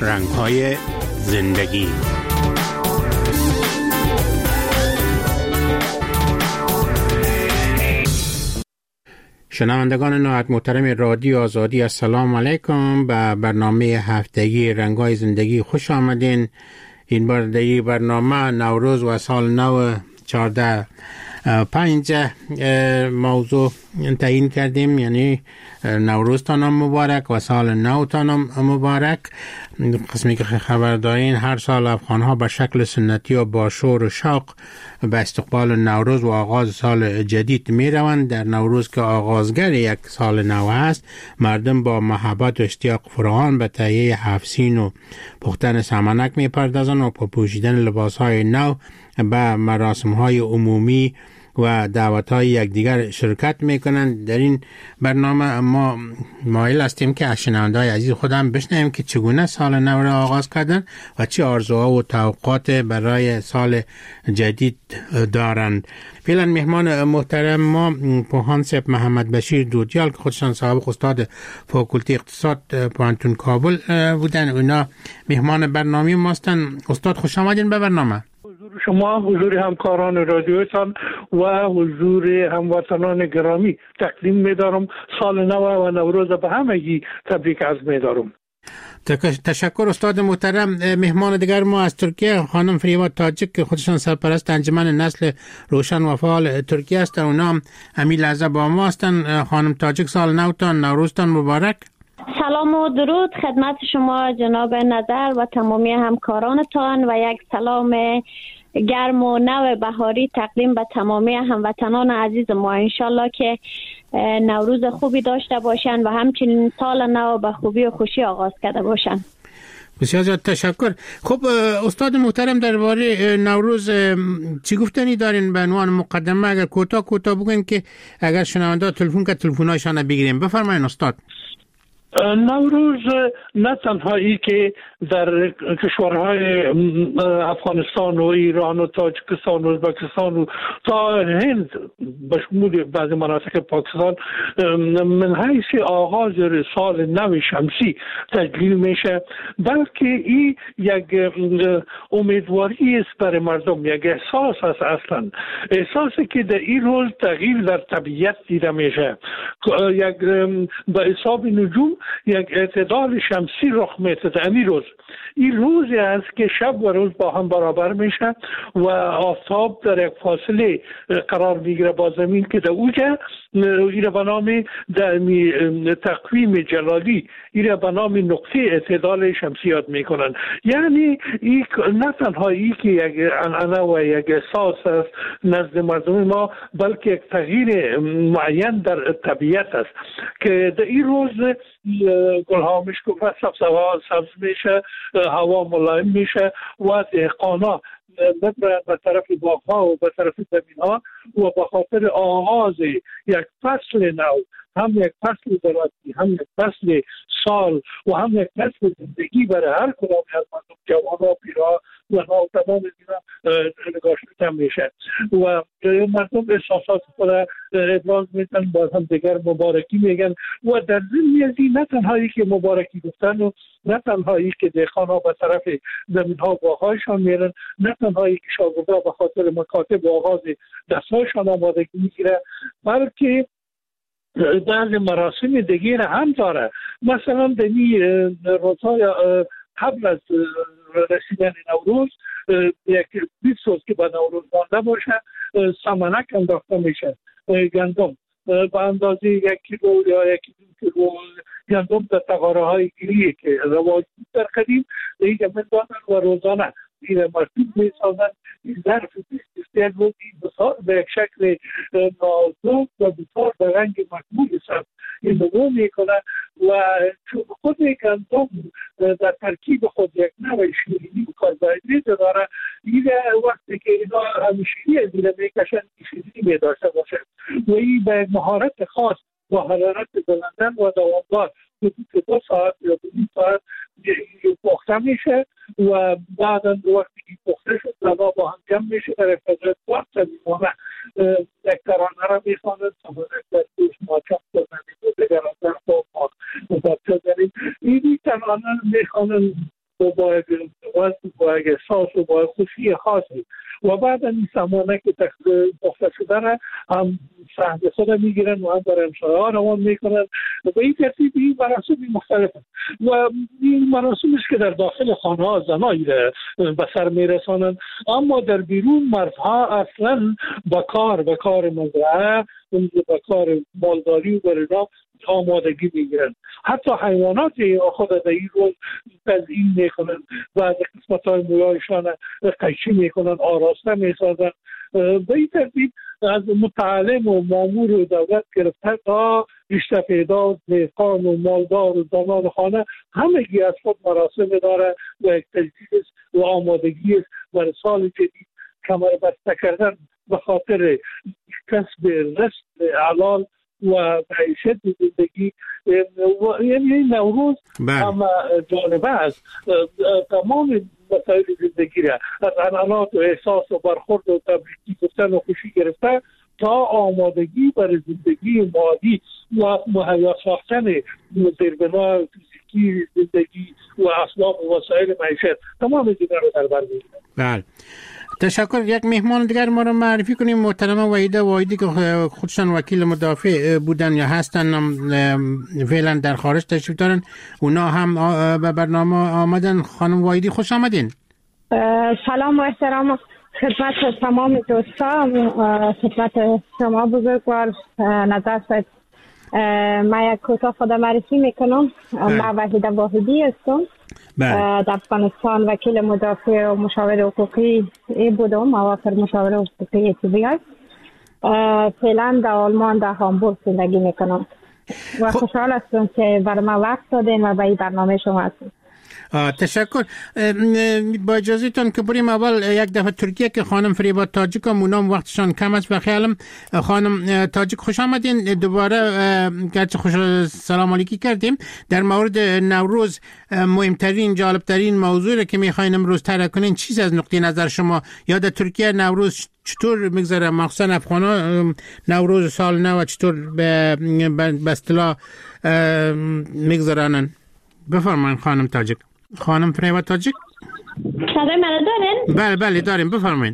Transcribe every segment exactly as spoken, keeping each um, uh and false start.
رنگ‌های زندگی. شنوندگان نهایت محترم رادیو آزادی، السلام علیکم. به برنامه هفتگی رنگ‌های زندگی خوش آمدین. این بار در برنامه نوروز و سال نو چهارده پنج موضوع تعیین کردیم، یعنی نوروز تانم مبارک و سال نو تانم مبارک. قسمی که خبر دارین هر سال افغانها به شکل سنتی و با شور و شوق به استقبال نوروز و آغاز سال جدید می روند. در نوروز که آغازگر یک سال نو است، مردم با محبت و اشتیاق فراوان به تهیه هفسین و پختن سمنک می پردازند و با پوشیدن لباس های نو به مراسم های عمومی و دعوت های یکدیگر شرکت میکنند. در این برنامه ما مایل هستیم که از شنونده‌های عزیز خودم بشنویم که چگونه سال نو را آغاز کردند و چه آرزوها و توقعات برای سال جدید دارند. فعلا مهمان محترم ما پوهان صاحب محمد بشیر دودیال که خودشان صاحب استاد فاکولته اقتصاد پوهنتون کابل بودن، اونا مهمان برنامه ما هستند. استاد خوش آمدین به برنامه. حضور شما، حضور همکاران رادیوتان و حضور هموطنان گرامی تقدیم می‌دارم. سال نو و نوروز به همگی تبریک عرض می‌دارم. تشکر استاد محترم. مهمان دیگر ما از ترکیه خانم فریبا تاجیک که خودشان سرپرست انجمن نسل روشن و فعال ترکیه است، اونا هم همین لحظه با ما هستند. خانم تاجیک، سال نوتان نوروزتان مبارک. سلام و درود خدمت شما جناب نظر و تمامی همکارانتان و یک سلام گرم و نو بهاری تقدیم به تمامی هموطنان عزیز ما. انشالله که نوروز خوبی داشته باشن و همچنین سال نو به خوبی و خوشی آغاز کرده باشن. بسیار زیاد تشکر. خب استاد محترم، درباره نوروز چی گفتنی دارین به عنوان مقدمه؟ اگر کوتاه کوتاه بگوین که اگر شنونده تلفن که تلفن‌هایشان بگیریم. بفرمایید استاد. نوروز نه تنها ای که در کشورهای افغانستان و ایران و تاجیکستان و ازبکستان و تا هند به شمول بعضی مناطق پاکستان من حیث آغاز سال نو شمسی تجلیل میشه، بلکه این یک امیدواری است برای مردم، یک احساس است، اصلا احساسی که در این روز تغییر در طبیعت دیده میشه. یک به حساب نجوم یک اعتدال شمسی رخ میده. این روز این روزی است که شب و روز با هم برابر میشه و آفتاب در یک فاصله قرار میگیره با زمین که در اوجه این به نام در تقویم جلالی این به نام نقطه اعتدال شمسی یاد میکنن. یعنی این نه تنها ای که یک عنعنه و یک احساس است نزد مردم ما، بلکه یک تغییر معین در طبیعت است که در این روز گلها میشکفه، سبزه‌ها سبز میشه، هوا ملایم میشه و دهقانا ببرند به طرف باغ‌ها و به طرف زمین‌ها و به خاطر آغاز یک فصل نو، هم یک فصل درازی، هم یک فصل سال و هم یک فصل زندگی برای هر کدام از مردم، جوان‌ها، پیرها و تمام اینا نگاشته میشه و مردم احساسات خود ابراز میکنن، باز هم دیگر مبارکی میگن و در ضمن از این نه تنهایی که مبارکی گفتن و نه تنهایی که دهقان‌ها به طرف زمین‌ها باغ‌هایشان میرن، نه تنهایی که شاگردها به خاطر مکاتب و آغاز دست‌هایشان آمادگی میگیره، بلکه بعض مراسم دیگر هم داره. مثلا در این روزهای قبل از رسیدن نوروز، یک بیست روز که به نوروز مانده باشه، سمنک انداخته میشه، گندم به اندازه یک کیلو یا یک دو کیلو گندم در تقاره های گیریه که رواج در قدیم دیگه می‌دادن و روزانه این مرتوب می‌سازن. این ظرف بیست بود به یک شکل نازک و بسیار به رنگ مقبول سبز این نمو میکنن و خود گندم در ترکیب خود یک نوع شیرینی و کربوهیدرات داره. این وقتی که اینا همیشگی زیر میکشن شیرینی میداشته باشه و این به مهارت خاص با حرارت بلندن و دوامدار حدود دو ساعت یا دو ساعت پخته میشه و بعدا وقتی که پخته شد دوا با هم جمع میشه در فضای وقت میمونه. یک ترانه را میخواند سمانک در دوش ماچم کنندی و دگران در خواب ما مبابچه داریم. اینی ترانه میخواند با یک وزن، با یک احساس و با خوشی خاصی و بعد این سامانه که پخته شده را هم صحنه خود میگیرن و هم برای امشای ها روان میکنن و به این ترتیب این مراسم مختلف و این مراسم است که در داخل خانه ها زنایی را به سر میرسانند، اما در بیرون مردها اصلا به کار به کار مزرعه به کار مالداری و برنا آمادگی میگیرن. حتی حیوانات خود در این روز تزیین میکنن و از قسمت های مویایشان قیچی میکنن، آراسته میسازن. به این ترتیب از متعلم و مامور و دولت گرفته تا ریشته پیدا، دهقان و مالدار و زنان خانه همگی از خود مراسم داره و یک تجدید و آمادگی است برای سال جدید کمر بسته کردن به خاطر کسب رزق حلال و معیشت زندگی. یعنی نوروز هم جانبه است تمام مسائل زندگی را از عنعنات و احساس و برخورد و تبریکی گفتن و خوشی گرفته تا آمادگی برای زندگی مادی و مهیا ساختن زیربنای فیزیکی زندگی و اسباب و وسایل معیشت تمام دیگر رو در بر میگیره. بله، تشکر. یک مهمان دیگر ما رو معرفی کنیم. محترمه وحیده واحدی که خودشان وکیل مدافع بودن یا هستن، فعلا در خارج تشریف دارن، اونا هم به برنامه آمدن. خانم واحدی خوش آمدین. سلام و احترام خدمت تمام دوستان، خدمت شما بزرگوار نظر شد. من یک کوتاه خود معرفی میکنم. من وحیده واحدی هستم. در افغانستان وکیل مدافع و مشاور حقوقی بودم، موافر مشاور حقوقی طبیعی. فعلا در آلمان در هامبورگ زندگی میکنم و خوشحال هستم که برای من وقت دادین و به این برنامه شما هستم. تشکر. با اجازهتون که بریم اول یک دفعه ترکیه که خانم فریبا تاجیک هم اونام وقتشان کم است. بخیالم خانم تاجیک خوش آمدین دوباره. گرچه خوش سلام علیکی کردیم در مورد نوروز، مهمترین جالبترین موضوعی که میخواین امروز طرح کنین چیز از نقطه نظر شما یا در ترکیه نوروز چطور میگذره، مخصوصا افغانا نوروز سال نو چطور به اصطلاح میگذرانن؟ بفرمایید خانم تاجیک. خانم فریبا تاجیک صدای من دارین؟ بله بله داریم، بفرمایید.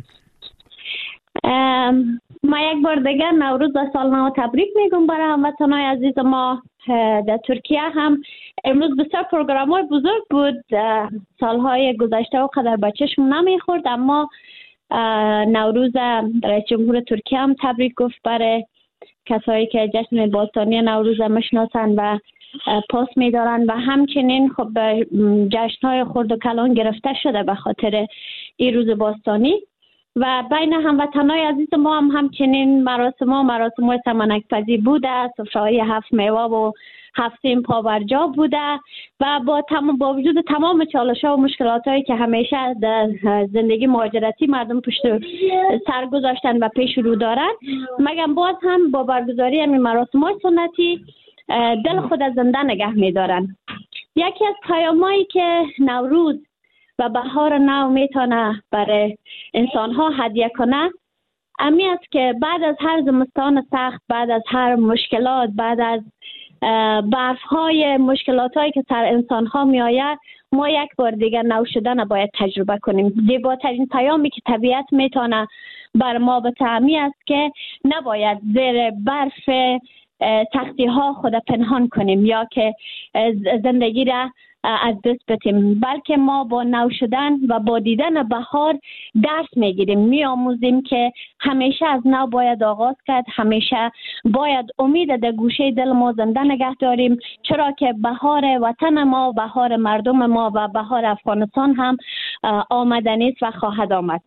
ما یک بار دیگر نوروز و سال نو تبریک میگم برای هموطنان عزیز ما. در ترکیه هم امروز بسیار پروگرام های بزرگ بود. سالهای گذشته و قدر به چشم نمیخورد، اما نوروز رئیس جمهور ترکیه هم تبریک گفت برای کسایی که جشن باستانی نوروز میشناسن و پاس میدارن و همچنین خب جشن‌های خرد و کلان گرفته شده به خاطر این روز باستانی و بین هموطنان عزیز ما هم همچنین مراسم ها مراسم های سمنک پزی بوده، سفره‌های هفت میوه و هفت سیم پاورجا بوده و با تمام با وجود تمام چالش‌ها و مشکلاتایی که همیشه در زندگی مهاجرتی مردم پشت سر گذاشتن و پیش رو دارن، مگم باز هم با برگزاری همین مراسم‌های سنتی دل خود از زنده نگه می‌دارن. یکی از پیامایی که نوروز و بهار نو میتونه برای انسان‌ها هدیه کنه امی است که بعد از هر زمستان سخت، بعد از هر مشکلات، بعد از برف‌های مشکلاتایی که سر انسان‌ها میآید، ما یک بار دیگر نو شدن باید تجربه کنیم. زیباترین پیامی که طبیعت میتونه بر ما بتهمی است که نباید زیر برف سختی ها خود پنهان کنیم یا که زندگی را از دست بدیم، بلکه ما با نو شدن و با دیدن بهار درس میگیریم، میآموزیم که همیشه از نو باید آغاز کرد، همیشه باید امید در گوشه دل ما زنده نگه داریم، چرا که بهار وطن ما، بهار مردم ما و بهار افغانستان هم آمدنی است و خواهد آمد.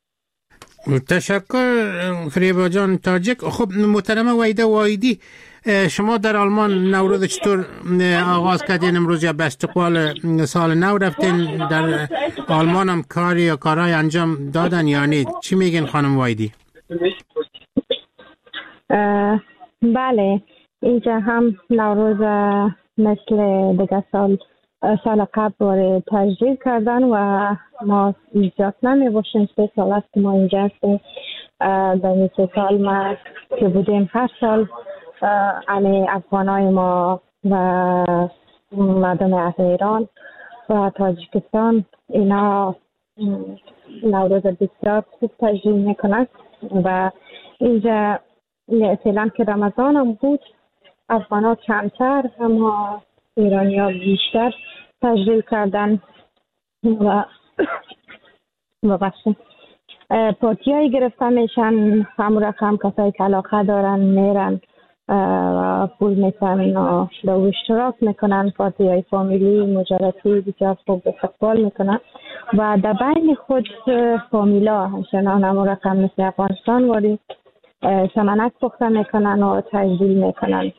تشکر فریبا جان تاجیک. خب محترمه وحیده واحدی، شما در آلمان نوروز چطور آغاز کردین امروز یا به استقبال سال نو رفتین؟ در آلمان هم کاری یا کارهای انجام دادن یا نه؟ چی میگین خانم واحدی؟ بله، اینجا هم نوروز مثل دیگه سال سال قبل باره تجدید کردن و ما ایجاد نمی باشیم. سه سال است که ما اینجا هستیم. در این سه سال ما که بودیم هر سال همه افغانای ما و مردم اهل ایران و تاجیکستان اینا نوروز بسیار خوب تجلیل میکنند و اینجا فعلا که رمضان هم بود افغان ها کمتر اما ایرانی ها بیشتر تجلیل کردن و ببخشید پارتی هایی گرفته میشن، همون رقم کسایی که علاقه دارن میرن و پول میتن و دو اشتراک میکنن، پارتی های فامیلی مجارتی بسیار خوب استقبال میکنن و در بین خود فامیلا همچنان همون رقم مثل افغانستان واری سمنک پخته میکنن و تجلیل میکنن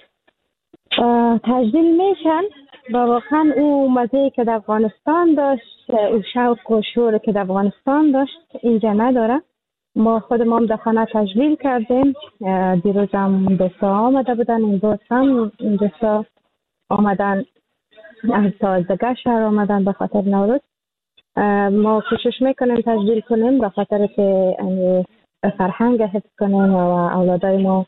تجلیل میشن و واقعا او مزهی که در افغانستان داشت، او شوق و شور که در افغانستان داشت اینجا نداره. ما خود ما هم در خانه تجلیل کردیم، دیروز هم دوستا آمده بودن، این دوست هم این دوستا آمدن از تازگه شهر آمدن به خاطر نوروز. ما کوشش میکنیم تجلیل کنیم به خاطر که فرهنگ حفظ کنیم و اولادای ما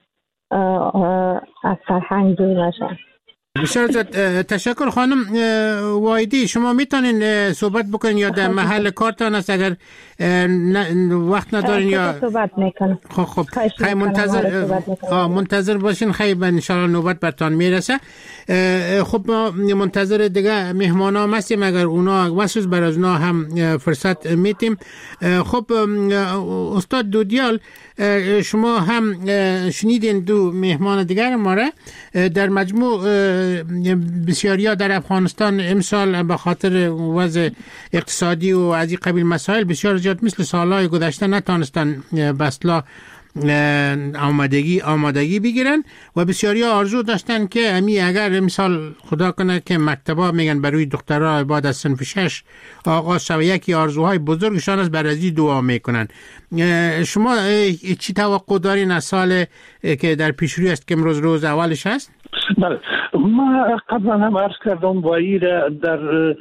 از فرهنگ دور نشن. بسیار تشکر. خانم وایدی، شما میتونین صحبت بکنین یا در محل کارتان است اگر وقت ندارین یا صحبت میکنم؟ خب خب خیلی منتظر منتظر باشین، خیلی ان شاء الله نوبت برتان میرسه. خب ما منتظر دیگه مهمانا هستیم، اگر اونا واسه بر از اونا هم فرصت میتیم. خب استاد دودیال، شما هم شنیدین دو مهمان دیگر ما را. در مجموع بسیاریا در افغانستان امسال به خاطر وضع اقتصادی و از این قبیل مسائل بسیار زیاد مثل سالهای گذشته نتانستن بسلا آمادگی آمادگی بگیرن و بسیاری آرزو داشتن که امی اگر امسال خدا کنه که مکتبا میگن برای دخترها بعد از صنف شش آغاز شود، یکی آرزوهای بزرگشان است، بر ازی دعا میکنن. شما چی توقع دارین از سال که در پیشروی است که امروز روز اولش هست؟ بله، ما قبلا هم عرض کردم و ایره در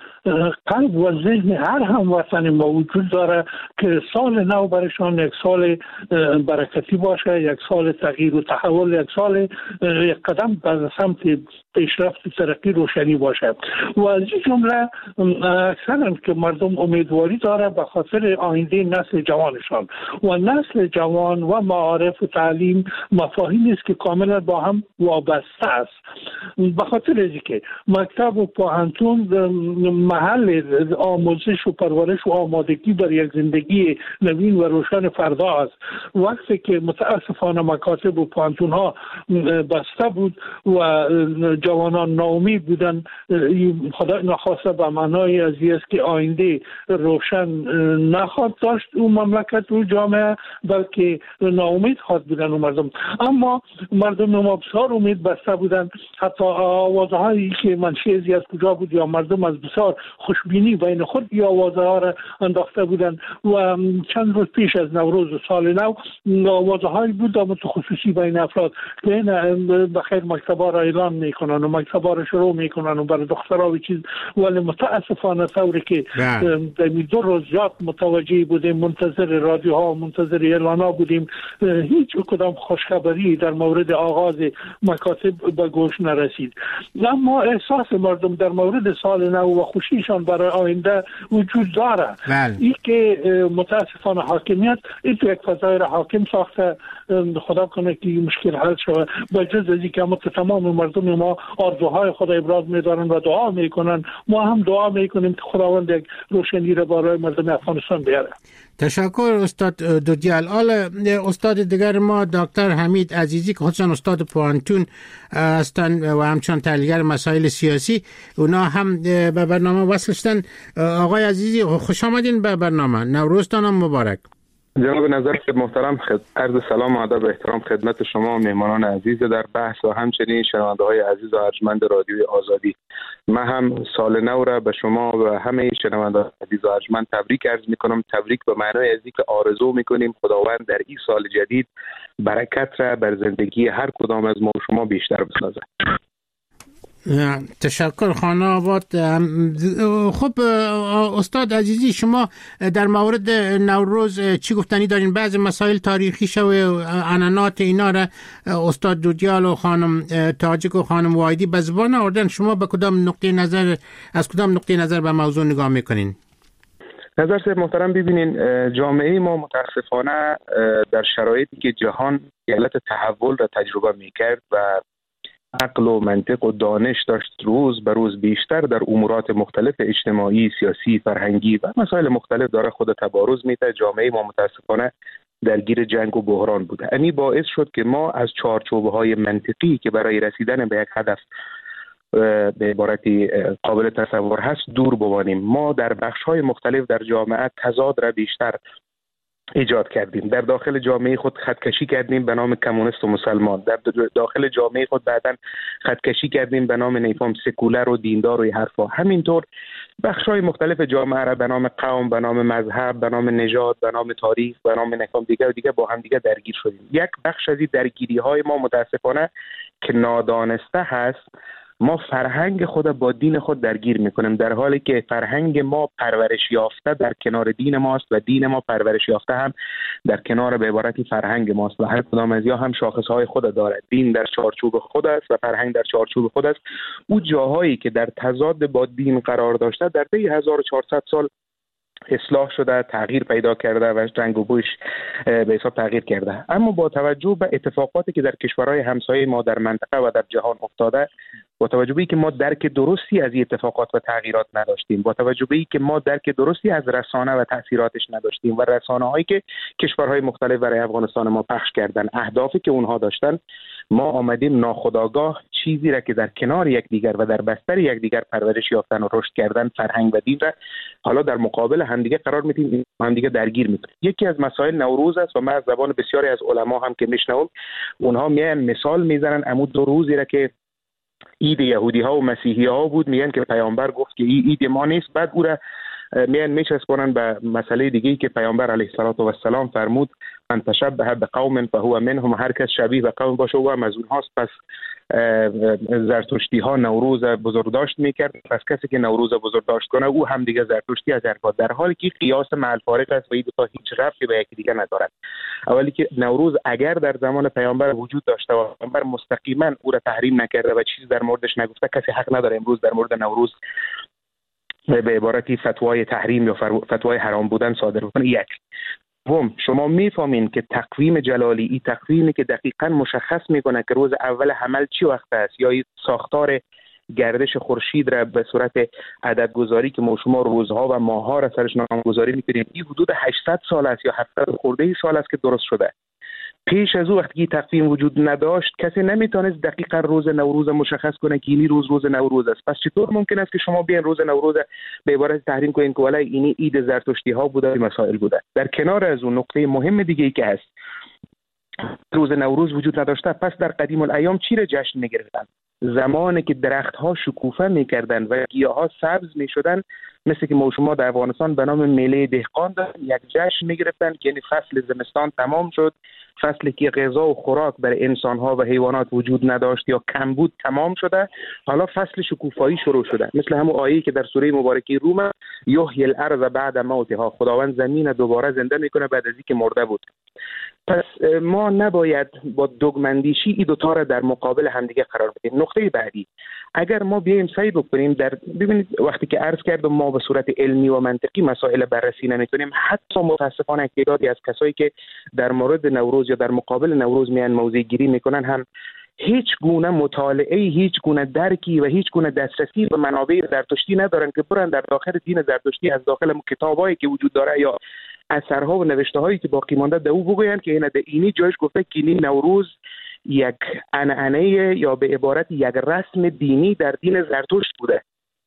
قلب و ذهن هر هموطن ما وجود داره که سال نو برشان یک سال برکتی باشه، یک سال تغییر و تحول، یک سال یک قدم به سمت پیشرفت ترقی روشنی باشه. و از این جمله اکثرا که مردم امیدواری داره به خاطر آینده نسل جوانشان و نسل جوان و معارف و تعلیم مفاهیمی است که کاملا با هم وابسته است. به خاطر اینکه مکتب و پوهنتون محل آموزش و پرورش و آمادگی بر یک زندگی نوین و روشن فردا است. وقتی که متاسفانه مکاتب و پوهنتون ها بسته بود و جوانان ناامید بودن، خدا نخواسته به معنای از است که آینده روشن نخواهد داشت اون مملکت و جامعه، بلکه ناامید خواهد بودن و مردم. اما مردم ما بسیار امید بسته بودن، حتی آوازهایی که منشأ از کجا بود یا مردم از بسیار خوشبینی بین خود یا آوازها را انداخته بودن. و چند روز پیش از نوروز سال نو آوازهایی بود در خصوصی بین افراد که این بخیر مکتبا را اعلان میکنن و مکتبا را شروع میکنن و برای دخترها و چیز، ولی متاسفانه طوری که در دو روز زیاد متوجه بودیم، منتظر رادیوها منتظر اعلانها بودیم، هیچ کدام خوشخبری در مورد آغاز مکاتب به گوش نرسید. اما احساس مردم در مورد سال نو و خوشیشان برای آینده وجود داره. این که متاسفانه حاکمیت این تو یک فضای را حاکم ساخته، خدا کنه که مشکل حل شود. با جز از اینکه ما تمام مردم ما آرزوهای خود ابراز می‌دارن و دعا میکنن، ما هم دعا میکنیم که خداوند یک روشنی را برای مردم افغانستان بیاره. تشکر استاد دودیال. آل استاد دیگر ما دکتر حمید عزیزی که خودشان استاد پوهنتون هستند و همچنان تحلیلگر مسائل سیاسی، اونا هم به برنامه وصل شدن. آقای عزیزی خوش آمدین به برنامه. نوروزتان هم مبارک. جناب نظر محترم، عرض سلام و ادب و احترام خدمت شما و مهمانان عزیز در بحث و همچنین شنونده های عزیز و ارجمند رادیوی آزادی. من هم سال نو را به شما و همه شنونده عزیز و ارجمند تبریک عرض میکنم. تبریک به معنای از اینکه آرزو میکنیم خداوند در این سال جدید برکت را بر زندگی هر کدام از ما و شما بیشتر بسازد. تشکر خانه آباد. خب استاد عزیزی، شما در مورد نوروز چی گفتنی دارین؟ بعض مسائل تاریخی شو عنعنات اینا را استاد دودیال و خانم تاجک و خانم وایدی به زبان آوردن. شما به کدام نقطه نظر از کدام نقطه نظر به موضوع نگاه میکنین؟ نظر سید محترم، ببینین جامعه ما متاسفانه در شرایطی که جهان حالت تحول را تجربه میکرد و عقل و منطق و دانش داشت روز به روز بیشتر در امورات مختلف اجتماعی، سیاسی، فرهنگی و مسائل مختلف داره خود تبارز میده، جامعه ما متاسفانه درگیر جنگ و بحران بوده. این باعث شد که ما از چارچوب‌های منطقی که برای رسیدن به یک هدف به عبارتی قابل تصور هست دور بمانیم. ما در بخش‌های مختلف در جامعه تضاد را بیشتر ایجاد کردیم. در داخل جامعه خود خطکشی کردیم به نام کمونیست و مسلمان، در داخل جامعه خود بعداً خطکشی کردیم به نام نیفام سکولر و دیندار و حرفا. همینطور بخش‌های مختلف جامعه را به نام قوم، به نام مذهب، به نام نژاد، به نام تاریخ، به نام نیفام دیگر و دیگر با هم دیگر درگیر شدیم. یک بخش از این درگیری‌های ما متاسفانه که نادانسته هست، ما فرهنگ خود با دین خود درگیر میکنیم، در حالی که فرهنگ ما پرورش یافته در کنار دین ماست و دین ما پرورش یافته هم در کنار به عبارتی فرهنگ ماست و هر کدام از یا هم شاخصهای خود دارد. دین در چارچوب خود است و فرهنگ در چارچوب خود است. او جاهایی که در تضاد با دین قرار داشته در طی هزار و چهارصد سال اصلاح شده، تغییر پیدا کرده و رنگ و بویش به حساب تغییر کرده. اما با توجه به اتفاقاتی که در کشورهای همسایه ما در منطقه و در جهان افتاده، با توجه به اینکه ما درک درستی از این اتفاقات و تغییرات نداشتیم، با توجه به اینکه ما درک درستی از رسانه و تاثیراتش نداشتیم و رسانه‌هایی که کشورهای مختلف برای افغانستان ما پخش کردن، اهدافی که اونها داشتن، ما آمدیم ناخودآگاه چیزی را که در کنار یکدیگر و در بستر یکدیگر پرورش یافتن و رشد کردن فرهنگ و دین را حالا در مقابل همدیگه قرار میدیم، همدیگه درگیر میکنیم. یکی از مسائل نوروز است و من از زبان بسیاری از علما هم که میشنوم، اونها میان مثال میزنن عمود دو روزی را که عید یهودی ها و مسیحی ها بود، میگن که پیامبر گفت که این عید ما نیست، بعد او را میان میچسبونن به مسئله دیگه‌ای که پیامبر علیه السلام فرمود من تشبه بقوم فهو منهم، هر کس شبیه به قوم باشه او هم از اونهاست. پس زرتشتی ها نوروز بزرگداشت میکرد، پس کسی که نوروز بزرگداشت کنه او هم دیگه زرتشتی از هر، در حالی که قیاس مع الفارق است و این دو تا هیچ ربطی به یکی دیگه ندارد. اولی که نوروز اگر در زمان پیامبر وجود داشته و پیامبر مستقیما او را تحریم نکرده و چیز در موردش نگفته، کسی حق نداره امروز در مورد نوروز به عبارتی فتوای تحریم یا فتوای حرام بودن صادر کنه. یک دوم، شما میفهمین که تقویم جلالی این تقویمی که دقیقاً مشخص میکنه که روز اول حمل چی وقت است، یا ساختار گردش خورشید را به صورت عدد گذاری که ما شما روزها و ماهها را سرش نامگذاری میکنیم، این حدود هشتصد سال است یا هفتاد خورده ای سال است که درست شده. پیش از او وقتی که تقویم وجود نداشت کسی نمیتونست دقیقاً روز نوروز مشخص کنه که اینی روز روز نوروز است. پس چطور ممکن است که شما بیان روز نوروز به عبارت تحریم کنین که ولای اینی عید زرتشتی ها بوده، مسائل بوده. در کنار از اون نقطه مهم دیگه ای که هست، روز نوروز وجود نداشته، پس در قدیم الایام چی را جشن میگرفتن؟ زمانی که درخت ها شکوفه میکردن و گیاه ها سبز میشدن، مثل که ما شما در افغانستان به نام میله دهقان داریم، یک جشن میگرفتن که یعنی فصل زمستان تمام شد، فصلی که غذا و خوراک برای انسان ها و حیوانات وجود نداشت یا کم بود تمام شده، حالا فصل شکوفایی شروع شده. مثل همون آیه‌ای که در سوره مبارکه روم، یحیی الارض بعد موتها، خداوند زمین دوباره زنده میکنه بعد از اینکه مرده بود. پس ما نباید با دوگمندیشی این دو تا را در مقابل همدیگه قرار بدیم. نقطه بعدی، اگر ما بیایم سعی بکنیم در ببینید وقتی که عرض کردم ما به صورت علمی و منطقی مسائل بررسی نمی‌کنیم، حتی متاسفانه تعدادی از کسایی که در مورد نوروز یا در مقابل نوروز میان موضع گیری میکنن هم هیچ گونه مطالعه، هیچ گونه درکی و هیچ گونه دسترسی به منابع زرتشتی ندارن که برن در داخل دین زرتشتی از داخل کتابایی که وجود داره یا اثرها و نوشته هایی که باقی مانده در او بگوین که این اینی جایش گفته که این نوروز یک عنعنه یا به عبارت یک رسم دینی در دین زرتشت بوده.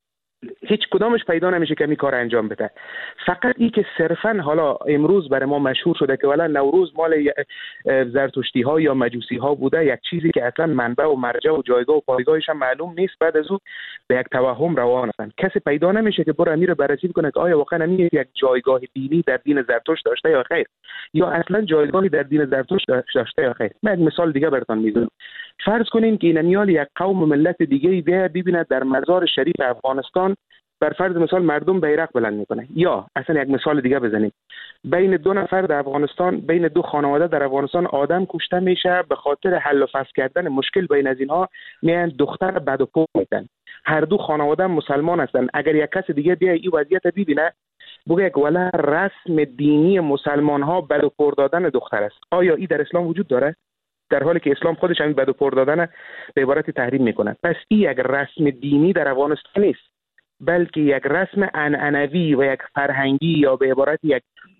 هیچ کدامش پیدا نمیشه که این کار انجام بده. فقط این که صرفا حالا امروز برای ما مشهور شده که ولی نوروز مال زرتشتی ها یا مجوسی ها بوده، یک چیزی که اصلا منبع و مرجع و جایگاه و پایگاهش هم معلوم نیست، بعد از اون به یک توهم روان هستن. کسی پیدا نمیشه که برای امیر بررسی کنه که آیا واقعا امیر یک جایگاه دینی در دین زرتشت داشته یا خیر، یا اصلا جایگاهی در دین زرتشت داشته یا خیر. من یک مثال دیگه براتون میزنم. فرض کنین که این یک قوم و ملت دیگه بیا ببینه در مزار شریف افغانستان بر فرض مثال مردم بیرق بلند میکنه، یا اصلا یک مثال دیگه بزنیم، بین دو نفر در افغانستان، بین دو خانواده در افغانستان آدم کشته میشه به خاطر حل و فصل کردن مشکل بین از اینها، میان دختر بد و پوک میکنن. هر دو خانواده مسلمان هستن. اگر یک کس دیگه بیا این وضعیت ببینه بگه که ولی رسم دینی مسلمان ها بد و پر دادن دختر است، آیا این در اسلام وجود داره؟ در حالی که اسلام خودش همین بد و پر دادن به عبارت تحریم میکنه. پس این یک رسم دینی در افغانستان نیست، بلکه یک رسم عنعنوی و یک فرهنگی یا به عبارت یک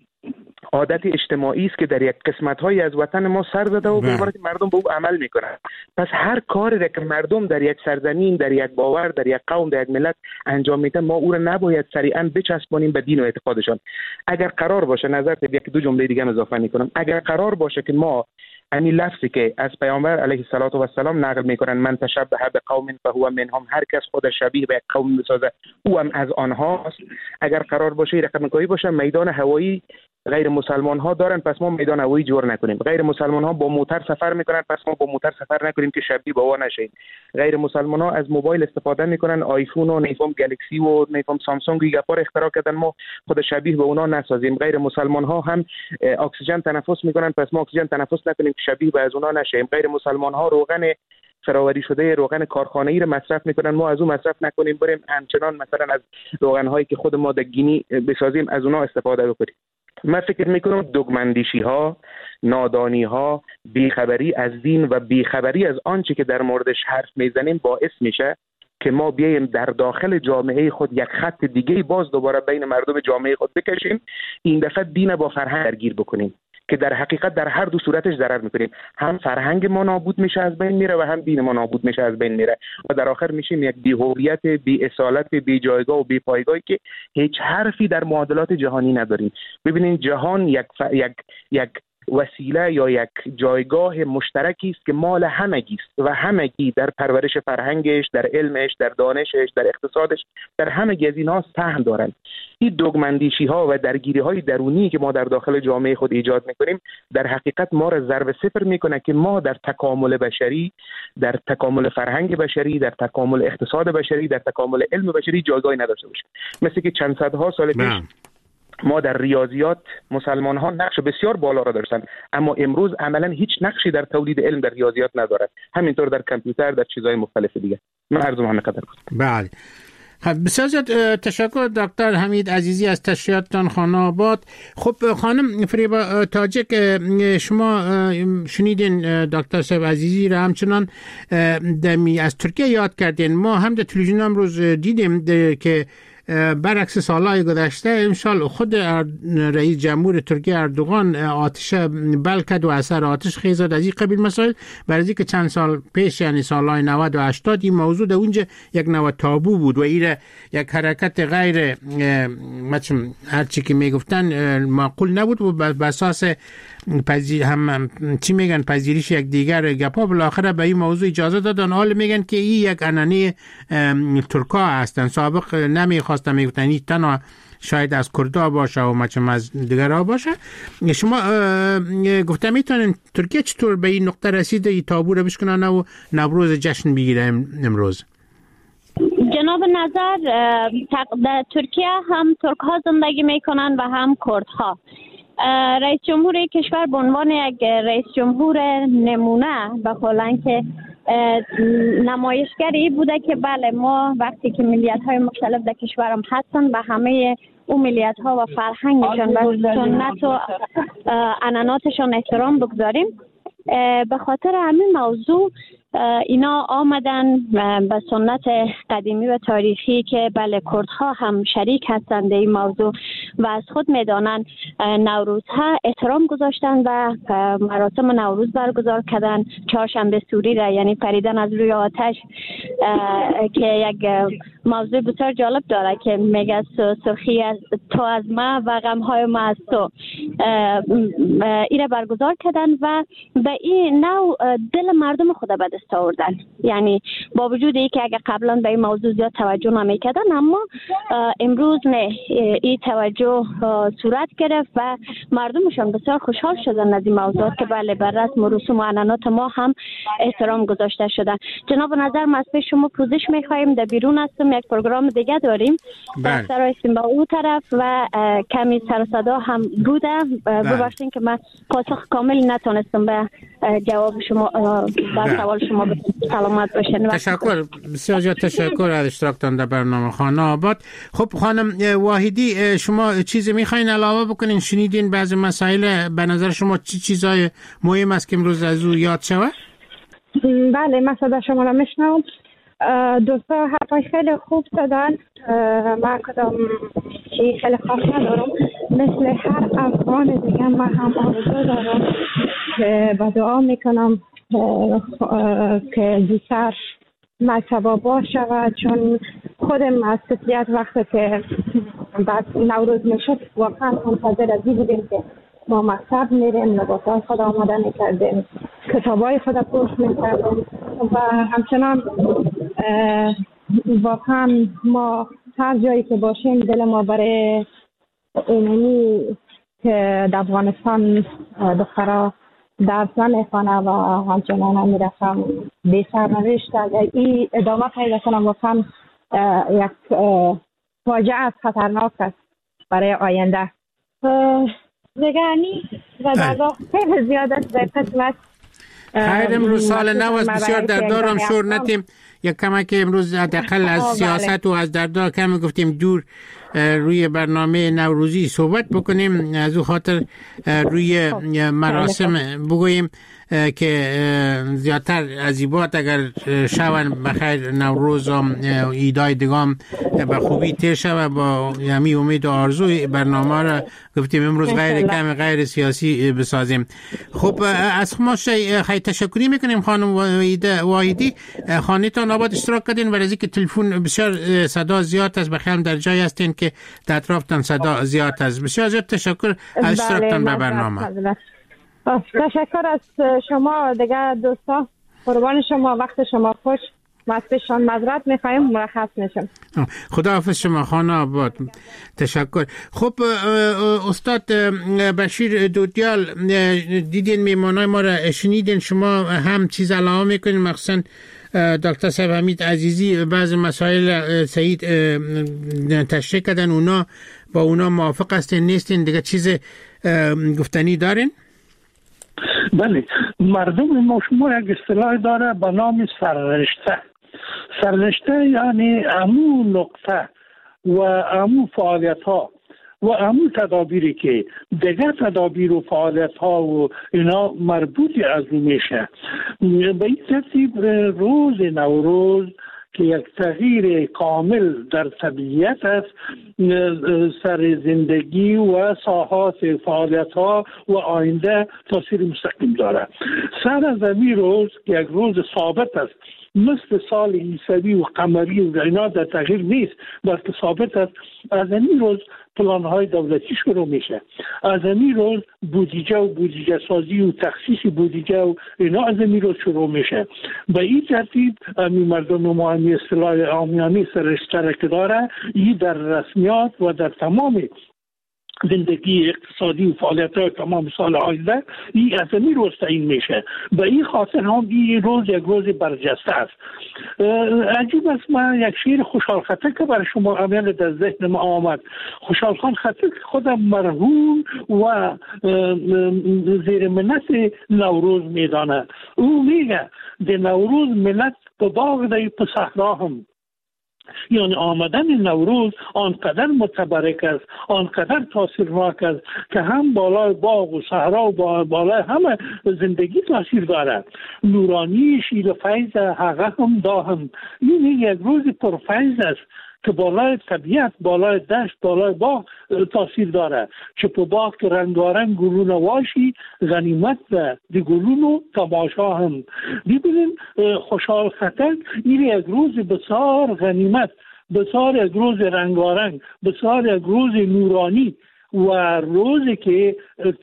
عادت اجتماعی است که در یک قسمت‌های از وطن ما سر زده و به عبارت مردم به او عمل میکنن. پس هر کاری را که مردم در یک سرزمین، در یک باور، در یک قوم، در یک ملت انجام میدن، ما او را نباید سریعا بچسبونیم به دین و اعتقادشان. اگر قرار باشه، نظر به یک دو جمله دیگه اضافه میکنم، اگر قرار باشه که ما همین لفظی که از پیامبر علیه الصلاة و السلام نقل میکنن، من تشبه بقوم فهو منهم، هر کس خود شبیه به یک قوم میسازه او هم از آنهاست، اگر قرار باشه رقم گاهی باشه میدان هوایی غیر مسلمان ها دارن، پس ما میدان هوایی جور نکنیم. غیر مسلمان ها با موتر سفر میکنن، پس ما با موتر سفر نکنیم که شبیه به اون نشیم. غیر مسلمان ها از موبایل استفاده میکنن، آیفون و نیفون گلکسی و نیفون سامسونگ گپار اختراع کردن، ما خود شبیه به اونا نسازیم. غیر مسلمان ها هم اکسیژن تنفس میکنن، پس ما اکسیژن تنفس نکنیم که شبیه به از اونا نشیم. غیر مسلمان ها روغن فراوری شده، روغن کارخانه‌ای رو مصرف میکنن، ما از اون مصرف نکنیم، بریم همچنان مثلا از روغن هایی که خود ما در گینی بسازیم از اونا استفاده بکنیم. من فکر میکنم دگمندیشی ها، نادانی ها، بیخبری از دین و بیخبری از آنچه که در موردش حرف میزنیم باعث میشه که ما بیایم در داخل جامعه خود یک خط دیگه باز دوباره بین مردم جامعه خود بکشیم، این دفعه دین با فرهنگ درگیر بکنیم که در حقیقت در هر دو صورتش ضرر میکنیم. هم فرهنگ ما نابود میشه از بین میره و هم دین ما نابود میشه از بین میره و در آخر میشیم یک بی هویت، بی اصالت، بی جایگاه و بی پایگاهی که هیچ حرفی در معادلات جهانی نداریم. ببینید جهان یک ف... یک یک وسیله یا یک جایگاه مشترکی است که مال همگی است و همگی در پرورش فرهنگش، در علمش، در دانشش، در اقتصادش، در همگی از اینها سهم دارند. این دگمندیشی ها و درگیری های درونی که ما در داخل جامعه خود ایجاد میکنیم در حقیقت ما را ضرب صفر میکنه که ما در تکامل بشری، در تکامل فرهنگ بشری، در تکامل اقتصاد بشری، در تکامل علم بشری جایگاهی نداشته باشیم. مثل که چند صدها سال پیش ما در ریاضیات مسلمان ها نقش بسیار بالا را داشتن، اما امروز عملا هیچ نقشی در تولید علم در ریاضیات ندارد. همینطور در کامپیوتر، در چیزهای مختلف دیگه. من عرضم همه قدر بود. بله. خب بسیار زیاد تشکر دکتر حمید عزیزی از تشریحاتتان خانه آباد. خب خانم فریبا تاجک، شما شنیدین دکتر صاحب عزیزی را همچنان دمی از ترکیه یاد کردین. ما هم در تلویزیون امروز دیدیم که برعکس سالهای گذشته امسال خود رئیس جمهور ترکیه اردوغان آتش بل کرد و اثر آتش خیز از این قبیل مسائل، برای که چند سال پیش یعنی سالهای نود و هشتاد این موضوع در اونجا یک نوع تابو بود و این یک حرکت غیر مثلا هرچی که میگفتن معقول نبود و بر اساس پذیر هم چی میگن پذیرش یک دیگر گپا بالاخره به این موضوع اجازه دادن. حال میگن که این یک عنعنه ترکا هستن، سابق نمیخواستن، میگفتن این تنها شاید از کردا باشه و مثلا از دیگرها باشه. شما گفتم میتونین ترکیه چطور به این نقطه رسیده این تابو رو بشکنن و نوروز جشن بگیره امروز؟ جناب نظر، در ترکیه هم ترک ها زندگی میکنن و هم کرد ها. رئیس جمهور کشور به عنوان یک رئیس جمهور نمونه به قولن که نمایشگری بوده که بله ما وقتی که ملیت های مختلف در کشورم هستن و همه اون ملیت ها و فرهنگشان و سنت و عنعناتشان احترام بگذاریم. به خاطر همین موضوع اینا آمدن به سنت قدیمی و تاریخی که بله کردها هم شریک هستند این موضوع و از خود میدانند نوروزها احترام گذاشتن و مراسم نوروز برگزار کردن. چهارشنبه سوری را یعنی پریدن از روی آتش که یک موضوع بسیار جالب داره که میگه سرخی از تو از ما و غمهای ما از تو، این برگزار کردن و به این نوع دل مردم خود به دست آوردن. یعنی با وجود اینکه اگر قبلا به این موضوع زیاد توجه نمیکردن، اما امروز نه، این توجه صورت گرفت و مردمشان بسیار خوشحال شدن از این موضوعات که بله بر رسم و رسوم و عنعنات ما هم احترام گذاشته شده. جناب نظر ما از شما پوزش میخواهیم، در بیرون هستم، یک پروگرام دیگه داریم سر هستیم با او طرف و کمی سر و صدا هم بوده. ببخشید که من پاسخ کامل نتونستم به جواب شما در سوال شما بدم. سلامت باشین. تشکر، بسیار زیاد تشکر از اشتراکتان در برنامه خانه آباد. خب خانم واحدی، شما چیزی میخواین علاوه بکنین؟ شنیدین بعض مسائل، به نظر شما چی چیزای مهم است که امروز از او یاد شود؟ بله، من صدا شما را میشنوم. دوستا حرفای خیلی خوب زدن، من کدام چی خیلی خاص ندارم. مثل هر افغان دیگه من هم آرزو دارم که با دعا میکنم که زودتر مرتبه باز شود، چون خودم از طبیعت وقتی که بعد نوروز میشد واقعا منتظر از این بودیم که ما مکتب میریم، لباسای خود آماده میکردیم، کتابای خود پوش میکردیم و همچنان واقعا ما هر جایی که باشیم دل ما برای اینمی که در افغانستان دخترها درس نمیخوانه و همچنان هم میرسم بی سرنوشت این ادامه پیدا کنم، واقعا یک فاجعه از خطرناک است برای آینده. نگرانی و دردا خیلی زیاد است در قسمت. خیر، امروز سال نو است، بسیار دردارم شور نتیم یک کمک امروز حداقل از سیاست و از دردار کمی گفتیم دور روی برنامه نوروزی صحبت بکنیم. از او خاطر روی مراسم بگوییم که زیادتر عزیبات اگر شون بخیر نوروز و ایدای دگام به خوبی تیر شود. با یمی امید و آرزوی برنامه را گفتیم امروز غیر کم غیر سیاسی بسازیم. خب از شما خیلی تشکری میکنیم خانم واحدی، خانه‌تان آباد اشتراک کردین و از اینکه تلفن بسیار صدا زیاد است، بخیرم در جای هستین که در اطرافتان صدا زیاد است. بسیار زیاد تشکر از اشتراکتان به برنامه. تشکر از شما دیگه دوستا، قربان شما، وقت شما خوش. ما ازشان معذرت میخوایم، مرخص میشم. خدا حافظ شما خانه آباد. تشکر. خب استاد بشیر دودیال، دیدین میمانای ما را، شنیدین شما هم چیز علاوه میکنین، مخصوصا دکتر صاحب حمید عزیزی بعض مسائل سعید تشریح کردن، اونا با اونا موافق هستین نیستین؟ دیگه چیز گفتنی دارین؟ بله، مردم ما شما یک اصطلاح داره به نام سررشته. سررشته یعنی امو نقطه و امو فعالیت ها و امو تدابیری که دیگر تدابیر و فعالیت ها و اینا مربوطی از اون میشه. به این ترتیب روز نوروز که یک تغییر کامل در طبیعت است، سر زندگی و ساحات فعالیت ها و آینده تاثیر مستقیم دارد. سر از این روز که یک روز ثابت است، مثل سال عیسوی و قمری و اینا در تغییر نیست، بلکه ثابت است. از این روز پلان‌های دولتی شروع میشه، از این روز بودجه و بودجه سازی و تخصیص بودجه و اینا از این روز شروع میشه. به این ترتیب امی مردم ما امی اصطلاح عامیانه سررشته که داره، این در رسمیات و در تمام زندگی اقتصادی و فعالیت‌های تمام سال آینده این از این روز تعیین میشه. به این خاطر هم این روز یک روز برجسته است. عجیب است، من یک شعر خوشحال خطر که برای شما امیال در ذهن ما آمد. خوشحال خان خطر خودم مرحوم و زیر منت نوروز میدانه. او میگه در نوروز ملت به باغ دی په صحرا هم، یعنی آمدن نوروز آنقدر متبرک است، آنقدر تاثیرناک است که هم بالای باغ و صحرا و بالای همه زندگی تاثیر دارد. نورانی شیر فیض حقه هم دا هم. این یک روز پرفیض است که بالای طبیعت، بالای دشت، بالای باغ تاثیر داره. چه په باغ که رنگارنگ گلونه واشی غنیمت ده، دی گلونو تماشا هم. ببینیم خوشحال خطر این یک روز بسیار غنیمت، بسیار یک روز رنگارنگ، بسیار یک روز نورانی و روزی که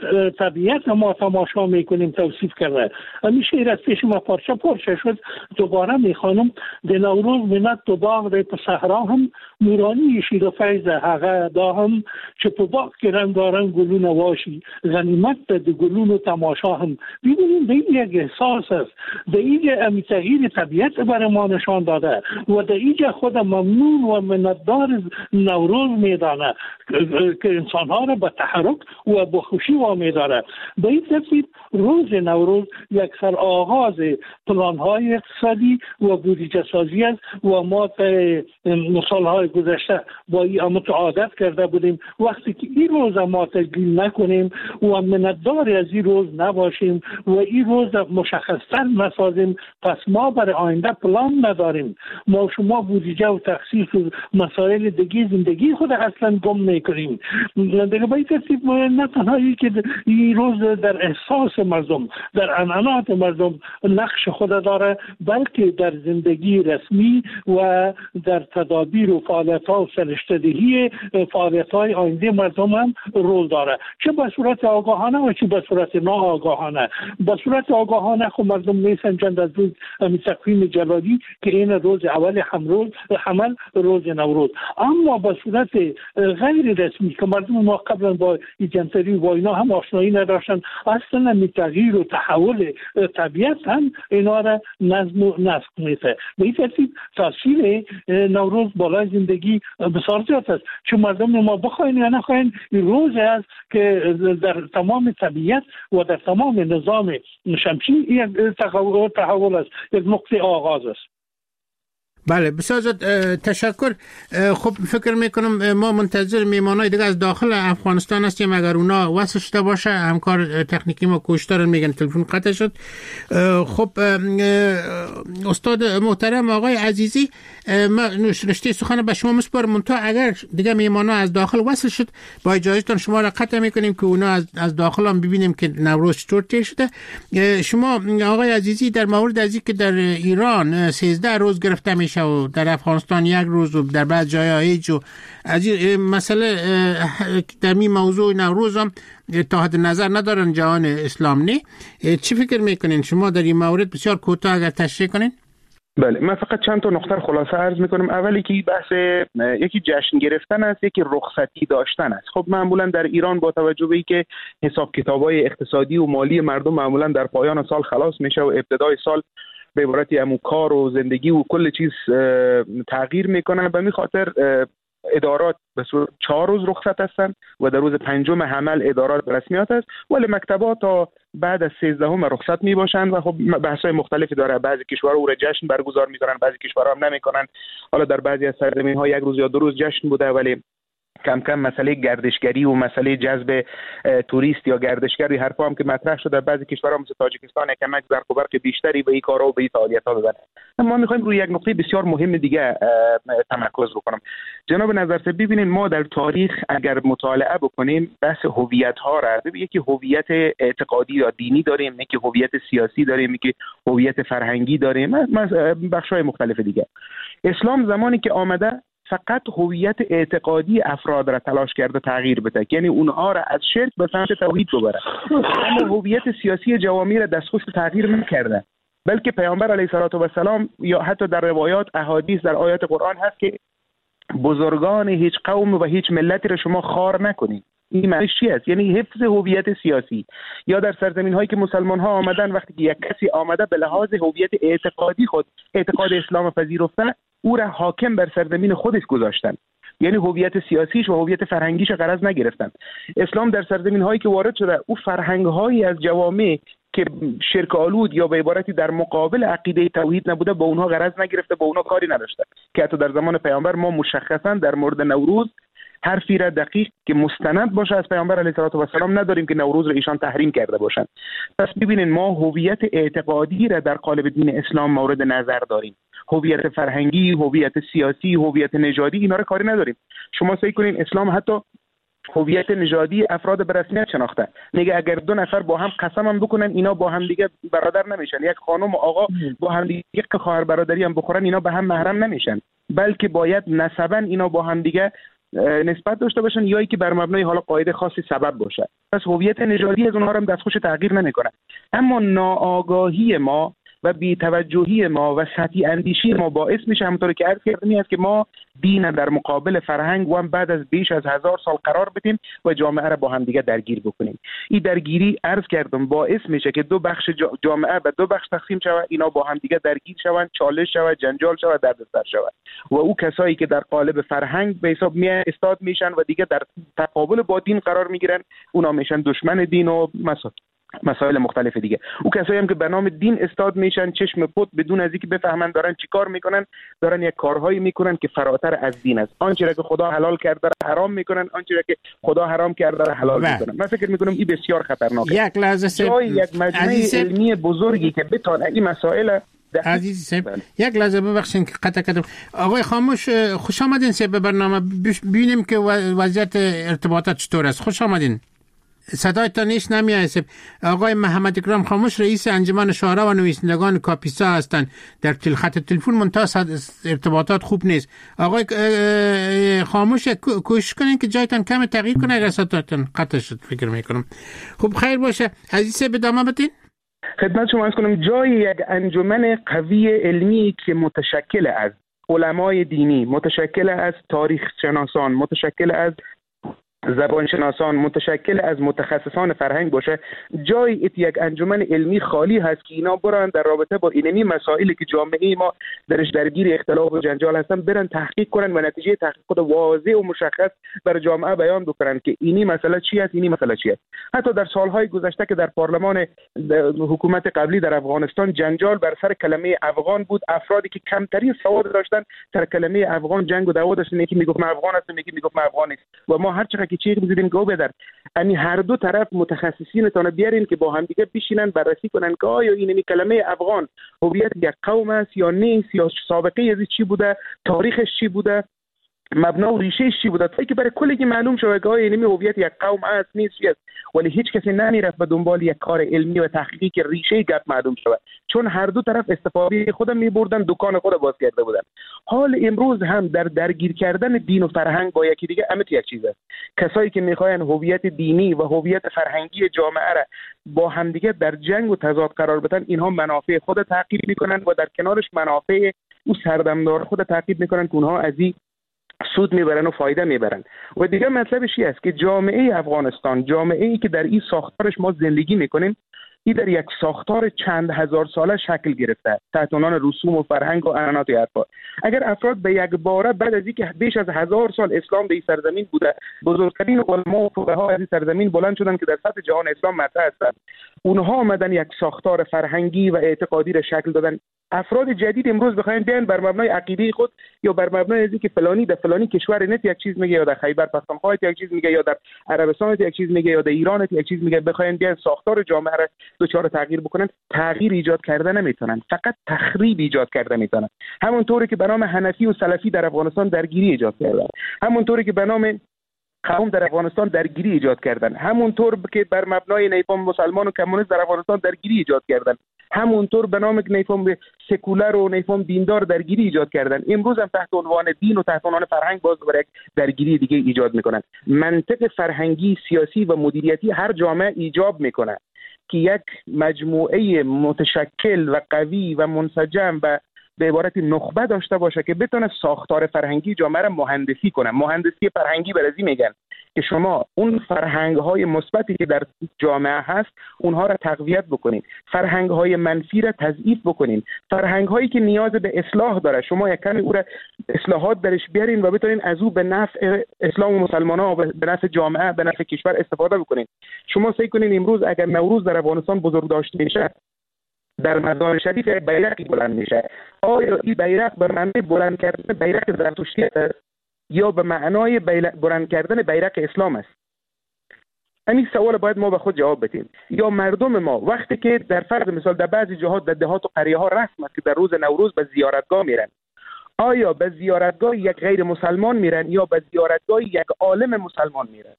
طبیعت ما تماشا میکنیم توصیف کرده. همین شعر از پیش ما پارچه پارچه شد. دوباره میخوانم ده نوروز منت تو باغ ده په صحرا هم نورانی شیر و فیض هغه دا هم چه په باغ که رنگارنگ گلونه واشی غنیمت ده ده گلون تماشا هم. ببینیم ده این یک احساس است، ده اینجا امی تغییر طبیعت برای ما نشان داده و ده اینجا خود ممنون و منتدار نوروز میدانه که انسان ها را به تحرک و به خوشی وامی داره. به این ترتیب روز نوروز یک سر آغاز پلان های اقتصادی و بودجه سازی است و ما در سالهای گذشته با این متعادت کرده بودیم وقتی که این روز ما تجلیل نکنیم و منتدار از این روز نباشیم و این روز مشخصتر نسازیم، پس ما برای آینده پلان نداریم. ما شما بودجه و تخصیص و مسائل دیگه زندگی خود اصلا گم میکنیم. دیگه باید ترتیب نه تنها ای که این روز در احساس مردم، در عنعنات مردم نقش خود داره، بلکه در زندگی رسمی و در تدابیر و فعالیت ها و سرشتدهی فعالیت های آینده مردم هم رول داره، چه به صورت آگاهانه و چه به صورت ناآگاهانه. به صورت آگاهانه خب مردم میسنجند از روز تقویم جلالی که این روز اول حمل حمل روز نوروز. اما به صورت غیر رسمی که مردم ما قبلا با جمتری و اینا هم آشنایی نداشتن، اصلا می تغییر و تحول طبیعت هم اینا را نظم و نسق میده. به این ترتیب تاثیر نوروز بالای زندگی بسیار زیاد است. چون مردم ما بخواین یا نخواین این روز است که در تمام طبیعت و در تمام نظام شمسی یک تحول است، یک نقطه آغاز است. بله بسیار تشکر. خب فکر میکنم ما منتظر میمانای دیگه از داخل افغانستان هستیم. اگر اونا وصل شده باشه، همکار تکنیکی ما کوشش دارن، میگن تلفن قطع شد. خب استاد محترم آقای عزیزی، ما رشته سخن به شما مسپارم، منتها اگر دیگه میمانا از داخل وصل شد با اجازهتون شما را قطع میکنیم که اونا از, از داخل هم ببینیم که نوروز چطور تیر شده. شما آقای عزیزی در مورد از که در ایران سیزده روز گرفته میشه و در افغانستان یک روز و در بعض جاها هیچ، و از این مسئله در می موضوع نوروز هم اتحاد نظر ندارن جهان اسلام نه. چی فکر میکنین شما در این مورد؟ بسیار کوتاه اگر تشریح کنین. بله، من فقط چند تا نکته خلاصه عرض میکنم. اولی که بحث یکی جشن گرفتن است، یکی رخصتی داشتن است. خب معمولا در ایران با توجه به اینکه حساب کتابای اقتصادی و مالی مردم معمولا در پایان سال خلاص میشه و ابتدای سال به عبارتی همون کار و زندگی و کل چیز تغییر میکنه، به می خاطر ادارات به صورت چهار روز رخصت هستند و در روز پنجم حمل ادارات رسمیات است، ولی مکتبات تا بعد از سیزدهم رخصت می باشند و خب بحث‌های مختلفی داره. بعضی کشورها او را جشن برگزار میکنن، بعضی کشورها هم نمیکنن. حالا در بعضی از سرزمین‌ها یک روز یا دو روز جشن بوده، ولی کم کم مسئله گردشگری و مسئله جذب توریست یا گردشگری حرفا هم که مطرح شده، در بعضی کشورها مثل تاجیکستان کمک ظرف و برق بیشتری به این کارا و به این فعالیت‌ها بزنه. ما می‌خوایم روی یک نکته بسیار مهم دیگه تمرکز بکنم. جناب نظرسه، ببینید ما در تاریخ اگر مطالعه بکنیم بحث هویت‌ها را، ببینید یکی هویت اعتقادی یا دینی داریم، یکی هویت سیاسی داریم، یکی هویت فرهنگی داریم، بخش‌های مختلف دیگه. اسلام زمانی که آمده فقط هویت اعتقادی افراد را تلاش کرده تغییر بده، یعنی اونها را از شرک به سمت توحید ببره، اما هویت سیاسی جوامع را دستخوش تغییر نکرده. بلکه پیامبر علیه الصلاه و السلام یا حتی در روایات احادیث در آیات قرآن هست که بزرگان هیچ قوم و هیچ ملتی را شما خوار نکنید. این معنیش چی است؟ یعنی حفظ هویت سیاسی. یا در سرزمین هایی که مسلمان ها آمدن، وقتی که یک کسی آمده به لحاظ هویت اعتقادی خود اعتقاد اسلام پذیرفته، او را حاکم بر سرزمین خودش گذاشتن، یعنی هویت سیاسیش و هویت فرهنگیش را غرض نگرفتن. اسلام در سرزمین هایی که وارد شده، او فرهنگ هایی از جوامع که شرک آلود یا به عبارتی در مقابل عقیده توحید نبوده با اونها غرض نگرفته، با اونها کاری نداشته. که حتی در زمان پیامبر ما مشخصا در مورد نوروز حرفی را دقیق که مستند باشه از پیامبر علیه السلام نداریم که نوروز را ایشان تحریم کرده باشند. پس ببینید ما هویت اعتقادی را در قالب دین اسلام مورد نظر داریم. هویت فرهنگی، هویت سیاسی، هویت نژادی اینا رو کاری نداریم. شما سعی کنین اسلام حتی هویت نژادی افراد به رسمیت شناخته، میگه اگر دو نفر با هم قسم هم بکنن اینا با هم دیگه برادر نمیشن، یک خانم و آقا با هم دیگه خواهر برادری هم بخورن اینا به هم محرم نمیشن، بلکه باید نسبا اینا با هم دیگه نسبت داشته باشن یا اینکه بر مبنای حالا قاعده خاصی سبب باشه. پس هویت نژادی از اونها رو هم دستخوش تغییر نمیکنه. اما ناآگاهی ما و بی‌توجهی ما و سطحی اندیشی ما باعث میشه همونطور که عرض کردم است که ما دین در مقابل فرهنگ و هم بعد از بیش از هزار سال قرار بدیم و جامعه را با هم دیگه درگیر بکنیم. این درگیری عرض کردم باعث میشه که دو بخش جامعه به دو بخش تقسیم شود، اینا با هم دیگه درگیر شوند، چالش شود، جنجال شود، دردسر شود و او کسایی که در قالب فرهنگ به حساب می استاد میشن و دیگه در تقابل با دین قرار میگیرن اونا میشن دشمن دین و مسائل مسائل مختلف دیگه. او کسایی هم که به نام دین استاد میشن چشم پوت بدون از اینکه بفهمن دارن چیکار میکنن، دارن یک کارهایی میکنن که فراتر از دین است. آنچه را که خدا حلال کرده را حرام میکنن، آنچه را که خدا حرام کرده را حلال میکنن. من فکر میکنم این بسیار خطرناکه. یک لحظه سب... جای یک مجمع علمی بزرگی که بتونه این مسائل عزیز صاحب یک لحظه ببخشید که قطع کردم. آقای خاموش خوش آمدین صاحب به برنامه. ببینیم که وضعیت ارتباطات چطور است. خوش آمدین. صدایتان نیست نمیاد. آقای محمد اکرام خاموش رئیس انجمن شاعران و نویسندگان کاپیسا هستند. در تل خط تلفن منتها ارتباطات خوب نیست. آقای خاموش کوشش کنین که جایتان کم تغییر کنه اگر صدایتان قطع شد فکر میکنم. خب خیر باشه. عزیز به ادامه بدین. خدمت شما عرض کنم جای یک انجمن قوی علمی که متشکل از علمای دینی، متشکل از تاریخ شناسان، متشکل از زبان شناسان، متشکل از متخصصان فرهنگ باشه، جای یک انجمن علمی خالی هست که اینا برن در رابطه با اینمی مسائلی که جامعه ما درش درگیر اختلاف و جنجال هستن برن تحقیق کنن و نتیجه تحقیق خود واضح و مشخص برای جامعه بیان بکنن که اینی مسئله چی است، اینی مسئله چی است. حتی در سالهای گذشته که در پارلمان حکومت قبلی در افغانستان جنجال بر سر کلمه افغان بود، افرادی که کمترین سواد داشتن سر کلمه افغان جنگ و دعوا داشتن، یکی میگفت من افغان هستم، یکی میگفت من افغان نیست. و ما هر چقدر که چیزی بزنیم گو بدر یعنی هر دو طرف متخصصین تونه بیارین که با هم دیگه بشینن بررسی کنن که آیا این کلمه افغان هویت یک قوم است یا نیست، یا سابقه از چی بوده، تاریخش چی بوده، مبنا و ریشهش چی بوده، تا اینکه برای کلی معلوم شود که آیا این هویت یک قوم است نیست است. ولی هیچ کسی نمیرفت به دنبال یک کار علمی و تحقیقی که ریشه گپ معلوم شود، چون هر دو طرف استفاده خودم می‌بردن، دکان خود باز کرده بودن. حال امروز هم در درگیر کردن دین و فرهنگ با یکی دیگه امت یک چیز است. کسایی که می‌خواین هویت دینی و هویت فرهنگی جامعه را با همدیگه در جنگ و تضاد قرار بدن، اینها منافع خود تعقیب می‌کنن و در کنارش منافع او سردمدار خود تعقیب می‌کنن که اونها از این سود میبرن و فایده میبرن. و دیگه مطلبش این است که جامعه افغانستان، جامعه ای که در این ساختارش ما زندگی میکنیم، این در یک ساختار چند هزار ساله شکل گرفته تحت عنوان رسوم و فرهنگ و عنعنات و حرفا. اگر افراد به یک باره بعد از اینکه بیش از هزار سال اسلام به این سرزمین بوده، بزرگترین علما و فقها از این سرزمین بلند شدن که در سطح جهان اسلام مطرح هستند، اونها آمدن یک ساختار فرهنگی و اعتقادی را شکل دادن. افراد جدید امروز بخواین بیان بر مبنای عقیده خود یا بر مبنای اینکه فلانی در فلانی کشور نت یک چیز میگه، یا در خیبر پختونخوا یک چیز میگه، یا در عربستان یک چیز میگه، یا در ایران یک چیز میگه، بخواین بیان ساختار جامعه را دچار تغییر بکنن، تغییر ایجاد کرده نمیتونن، فقط تخریب ایجاد کرده میتونن. همونطوری که به نام حنفی و سلفی در افغانستان درگیری ایجاد کردن، همونطوری که به نام قوم در افغانستان درگیری ایجاد کردن، همونطور که بر مبنای نیفهم مسلمان و کمونیست در افغانستان درگیری ایجاد کردن، همونطور به نام نیفهم سکولر و نیفهم دیندار درگیری ایجاد کردن، امروز هم تحت عنوان دین و تحت عنوان فرهنگ باز دوباره یک درگیری دیگه ایجاد میکنن. منطق فرهنگی، سیاسی و مدیریتی هر جامعه ایجاب میکنه که یک مجموعه متشکل و قوی و منسجم و به عبارت نخبه داشته باشه که بتونه ساختار فرهنگی جامعه را مهندسی کنه. مهندسی فرهنگی برازی میگن که شما اون فرهنگ‌های مثبتی که در جامعه هست اونها را تقویت بکنین، فرهنگ‌های منفی را تضعیف بکنین، فرهنگ‌هایی که نیاز به اصلاح داره شما یک کمی او را اصلاحات درش بیارین و بتونین از او به نفع اسلام و مسلمان‌ها و به نفع جامعه، به نفع کشور استفاده بکنین. شما سعی کنین امروز اگر نوروز در افغانستان بزرگ داشته میشه، در مزار شریف بیرقی بلند میشه، آیا این بیرق به معنی بلند کردن بیرق زرتشتی است یا به معنای بلند کردن بیرق اسلام است؟ همین سوال باید ما به خود جواب بدیم. یا مردم ما وقتی که در فرض مثال در بعضی جهات در دهات و قریه ها رسم است که در روز نوروز به زیارتگاه میرن، آیا به زیارتگاه یک غیر مسلمان میرن یا به زیارتگاه یک عالم مسلمان میرن؟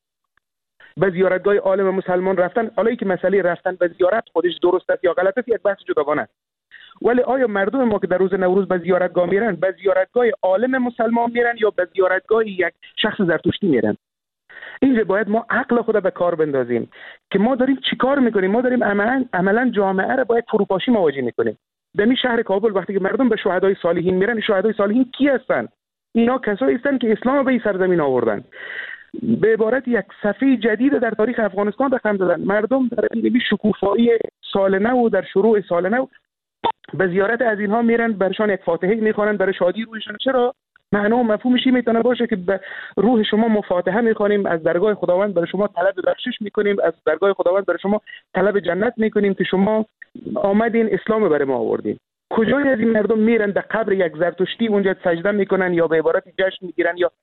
به زیارتگاه عالم مسلمان رفتن، حالا که مسئله رفتن به زیارت خودش درست است یا غلط است یک بحث جداگانه است، ولی آیا مردم ما که در روز نوروز به زیارتگاه میرن به زیارتگاه عالم مسلمان میرن یا به زیارتگاه یک شخص زرتشتی میرن؟ اینجا باید ما عقل خود به کار بندازیم که ما داریم چی کار میکنیم. ما داریم عملا عملا جامعه را باید فروپاشی مواجه میکنیم. در این شهر کابل وقتی که مردم به شهدای صالحین میرن، شهدای صالحین کی هستن؟ اینا کسایی هستند که اسلام به این سرزمین آوردن. به عبارت یک صفحه جدید در تاریخ افغانستان رقم دادن. مردم در این شکوفایی سال نو در شروع سال نو به زیارت از اینها میرن، برشان یک فاتحه میخوانن برای شادی روحشون. چرا؟ معنا و مفهومش میتونه باشه که به روح شما مفاتحه میکنیم، از درگاه خداوند برای شما طلب بخشش میکنیم، از درگاه خداوند برای شما طلب جنت میکنیم که شما آمدین اسلام برای ما آوردین. کجای از این مردم میرن در قبر یک زرتشتی اونجا سجده میکنن یا به عبارت جشن میگیرن یا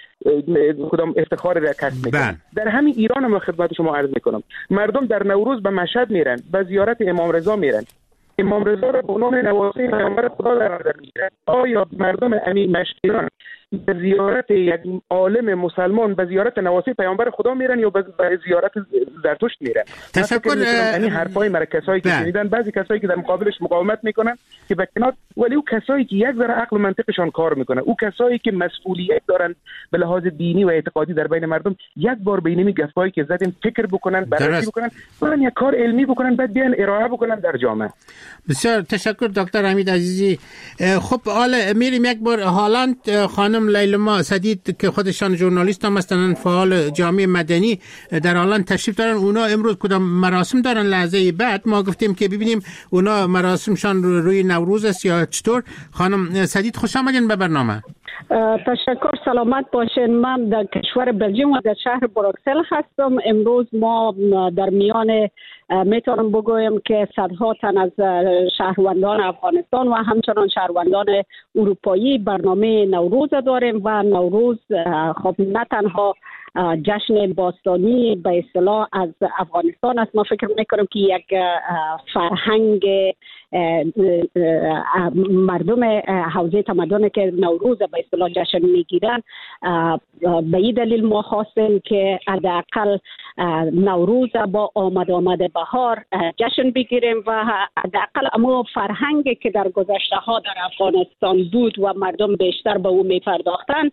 کدام افتخار را کسب میکنن؟ در همین ایران هم خدمت شما عرض میکنم مردم در نوروز به مشهد میرن، به زیارت امام رضا میرن، امام رضا را به عنوان نواسه پیامبر خدا در نظر میگیرن. آیا مردم امین مشکیران به زیارت یک عالم مسلمان به زیارت نواسه پیامبر خدا میرن یا به زیارت زرتشت میرن؟ تشکر. یعنی حرفای مرا کسایی که شنیدن، بعضی کسایی که در مقابلش مقاومت میکنن که به کنار، ولی او کسایی که یک ذره عقل و منطقشان کار میکنه، او کسایی که مسئولیت دارن به لحاظ دینی و اعتقادی در بین مردم، یک بار به این گپایی که زدیم فکر بکنن، بررسی بکنن، برن یک کار علمی بکنن، بعد بیان ارائه بکنن در جامعه. بسیار تشکر دکتر حمید عزیزی. خب حالا میریم یک بار هالند. خانم لیلما سدید که خودشان ژورنالیست هم هستن، فعال جامعه مدنی در هالند تشریف دارن. اونا امروز کدام مراسم دارن؟ لحظه بعد ما گفتیم که ببینیم اونا مراسمشان روی نوروز است یا چطور. خانم سدید خوش آمدین به برنامه. تشکر، سلامت باشین. من در کشور بلژیم و در شهر بروکسل هستم. امروز ما در میان میتونم بگویم که صدها تن از شهروندان افغانستان و همچنان شهروندان اروپایی برنامه نوروز داریم و نوروز خب نه تنها جشن باستانی به اصطلاح از افغانستان است. ما فکر میکنم که یک فرهنگ مردم حوزه تمدن که نوروز به اصطلاح جشن میگیرن. به این دلیل ما خواستیم که حداقل نوروز با آمد آمد بهار جشن بگیریم و حداقل اما فرهنگی که در گذشته ها در افغانستان بود و مردم بیشتر به او میپرداختن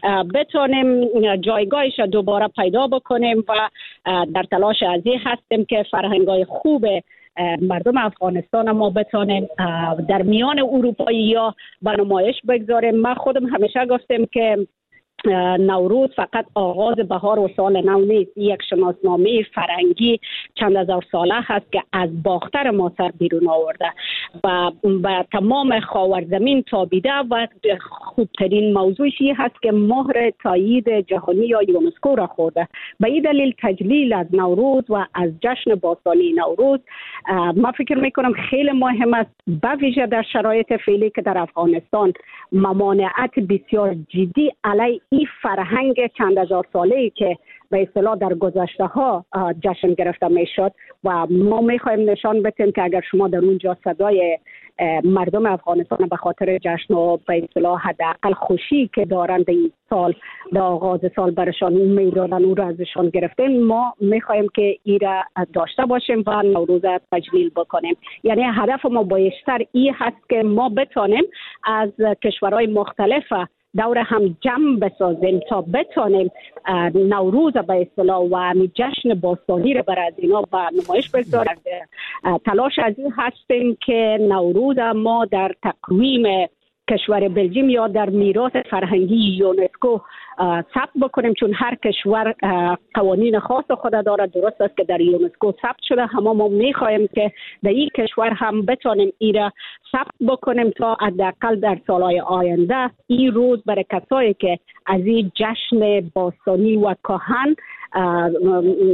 بتونیم جایگاهش دوباره پیدا بکنیم و در تلاش از این هستیم که فرهنگ‌های خوب مردم افغانستان ما بتونیم در میان اروپایی ها به نمایش بگذاریم. من خودم همیشه گفتم که نوروز فقط آغاز بهار و سال نو نیست، یک شناسنامه فرهنگی چند هزار ساله هست که از باختر ما سر بیرون آورده و به تمام خاورزمین تابیده و خوبترین موضوعی هست که مهر تایید جهانی یا یونسکو را خورده. به این دلیل تجلیل از نوروز و از جشن باستانی نوروز من فکر میکنم خیلی مهم است، به ویژه در شرایط فعلی که در افغانستان ممانعت بسیار جدی علیه این فرهنگ چند هزار ساله‌ای که به اصطلاح در گذشته ها جشن گرفته میشد و ما میخوایم نشان بدیم که اگر شما در اونجا صدای مردم افغانستان به خاطر جشن و به اصطلاح حداقل خوشی که دارند این سال در آغاز سال برشان میدادن او را ازشان گرفتیم، ما میخوایم که این را داشته باشیم و نوروز تجلیل بکنیم. یعنی هدف ما بیشتر این هست که ما بتانیم از کشورهای مختلف دور هم جمع بسازیم تا بتانیم نوروز به اصطلاح و جشن باستانی را بر از اینا به نمایش بگذاریم. تلاش از این هستیم که نوروز ما در تقویم کشور بلژیم یا در میراث فرهنگی یونسکو ثبت بکنیم، چون هر کشور قوانین خاص خود داره. درست است که در یونسکو ثبت شده، اما ما میخوایم که در این کشور هم بتونیم این را ثبت بکنیم تا حداقل در سالهای آینده این روز برای کسایی که از این جشن باستانی و کهن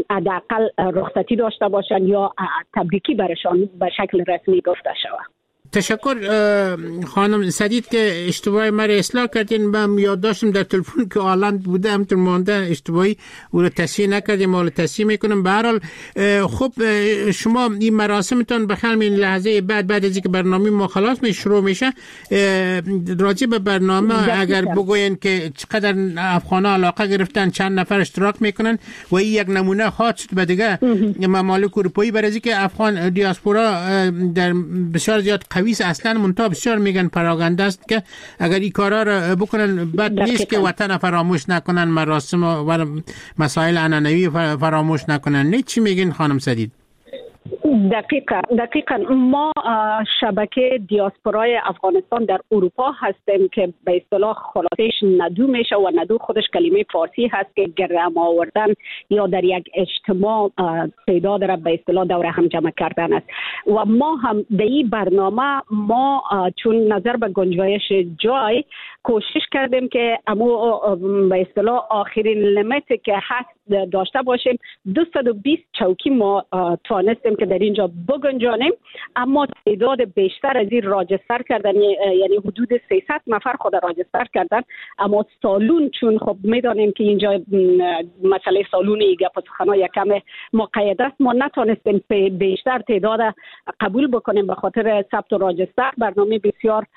حداقل رخصتی داشته باشن یا تبریکی برشان به شکل رسمی گفته شود. تشکر خانم سدید که اشتباهی مرا اصلاح کردین. من یاد داشتم در تلفن که آلند بوده همطور مانده اشتباهی او رو تصحیح نکردیم، حالا تصحیح میکنم. به هر حال خب شما این مراسمتون بخیر این لحظه بعد بعد از اینکه برنامه ما خلاص می شروع میشه راجع به برنامه اگر بگوین که چقدر افغانا علاقه گرفتن، چند نفر اشتراک میکنن و این یک نمونه خاص شد به دیگه ممالک اروپایی، برای اینکه افغان دیاسپورا در بسیار زیاد قوی اصلا منتها بسیار میگن پراگنده است که اگر این کارا را بکنن بد نیست که وطن فراموش نکنن، مراسم و مسائل عنعنوی فراموش نکنن. نه چی میگین خانم سدید؟ دقیقا دقیقا ما شبکه دیاسپورای افغانستان در اروپا هستیم که به اصطلاح خلاصش ندو میشه و ندو خودش کلمه فارسی هست که گرم آوردن یا در یک اجتماع تعداد را به اصطلاح دور هم جمع کردن است. و ما هم در این برنامه ما چون نظر به گنجایش جای کوشش کردیم که امو به اصطلاح آخرین لیمیت که هست داشته باشیم. دویست و بیست چوکی ما توانستیم که در اینجا بگنجانیم، اما تعداد بیشتر از این راجستر کردن، یعنی حدود سیصد نفر خود راجستر کردن. اما سالون چون خب میدانیم که اینجا مسئله سالون گپ و سخن‌ها یکم مقید است، ما نتونستیم بیشتر تعداد قبول بکنیم به خاطر ثبت و راجستر. برنامه بسیار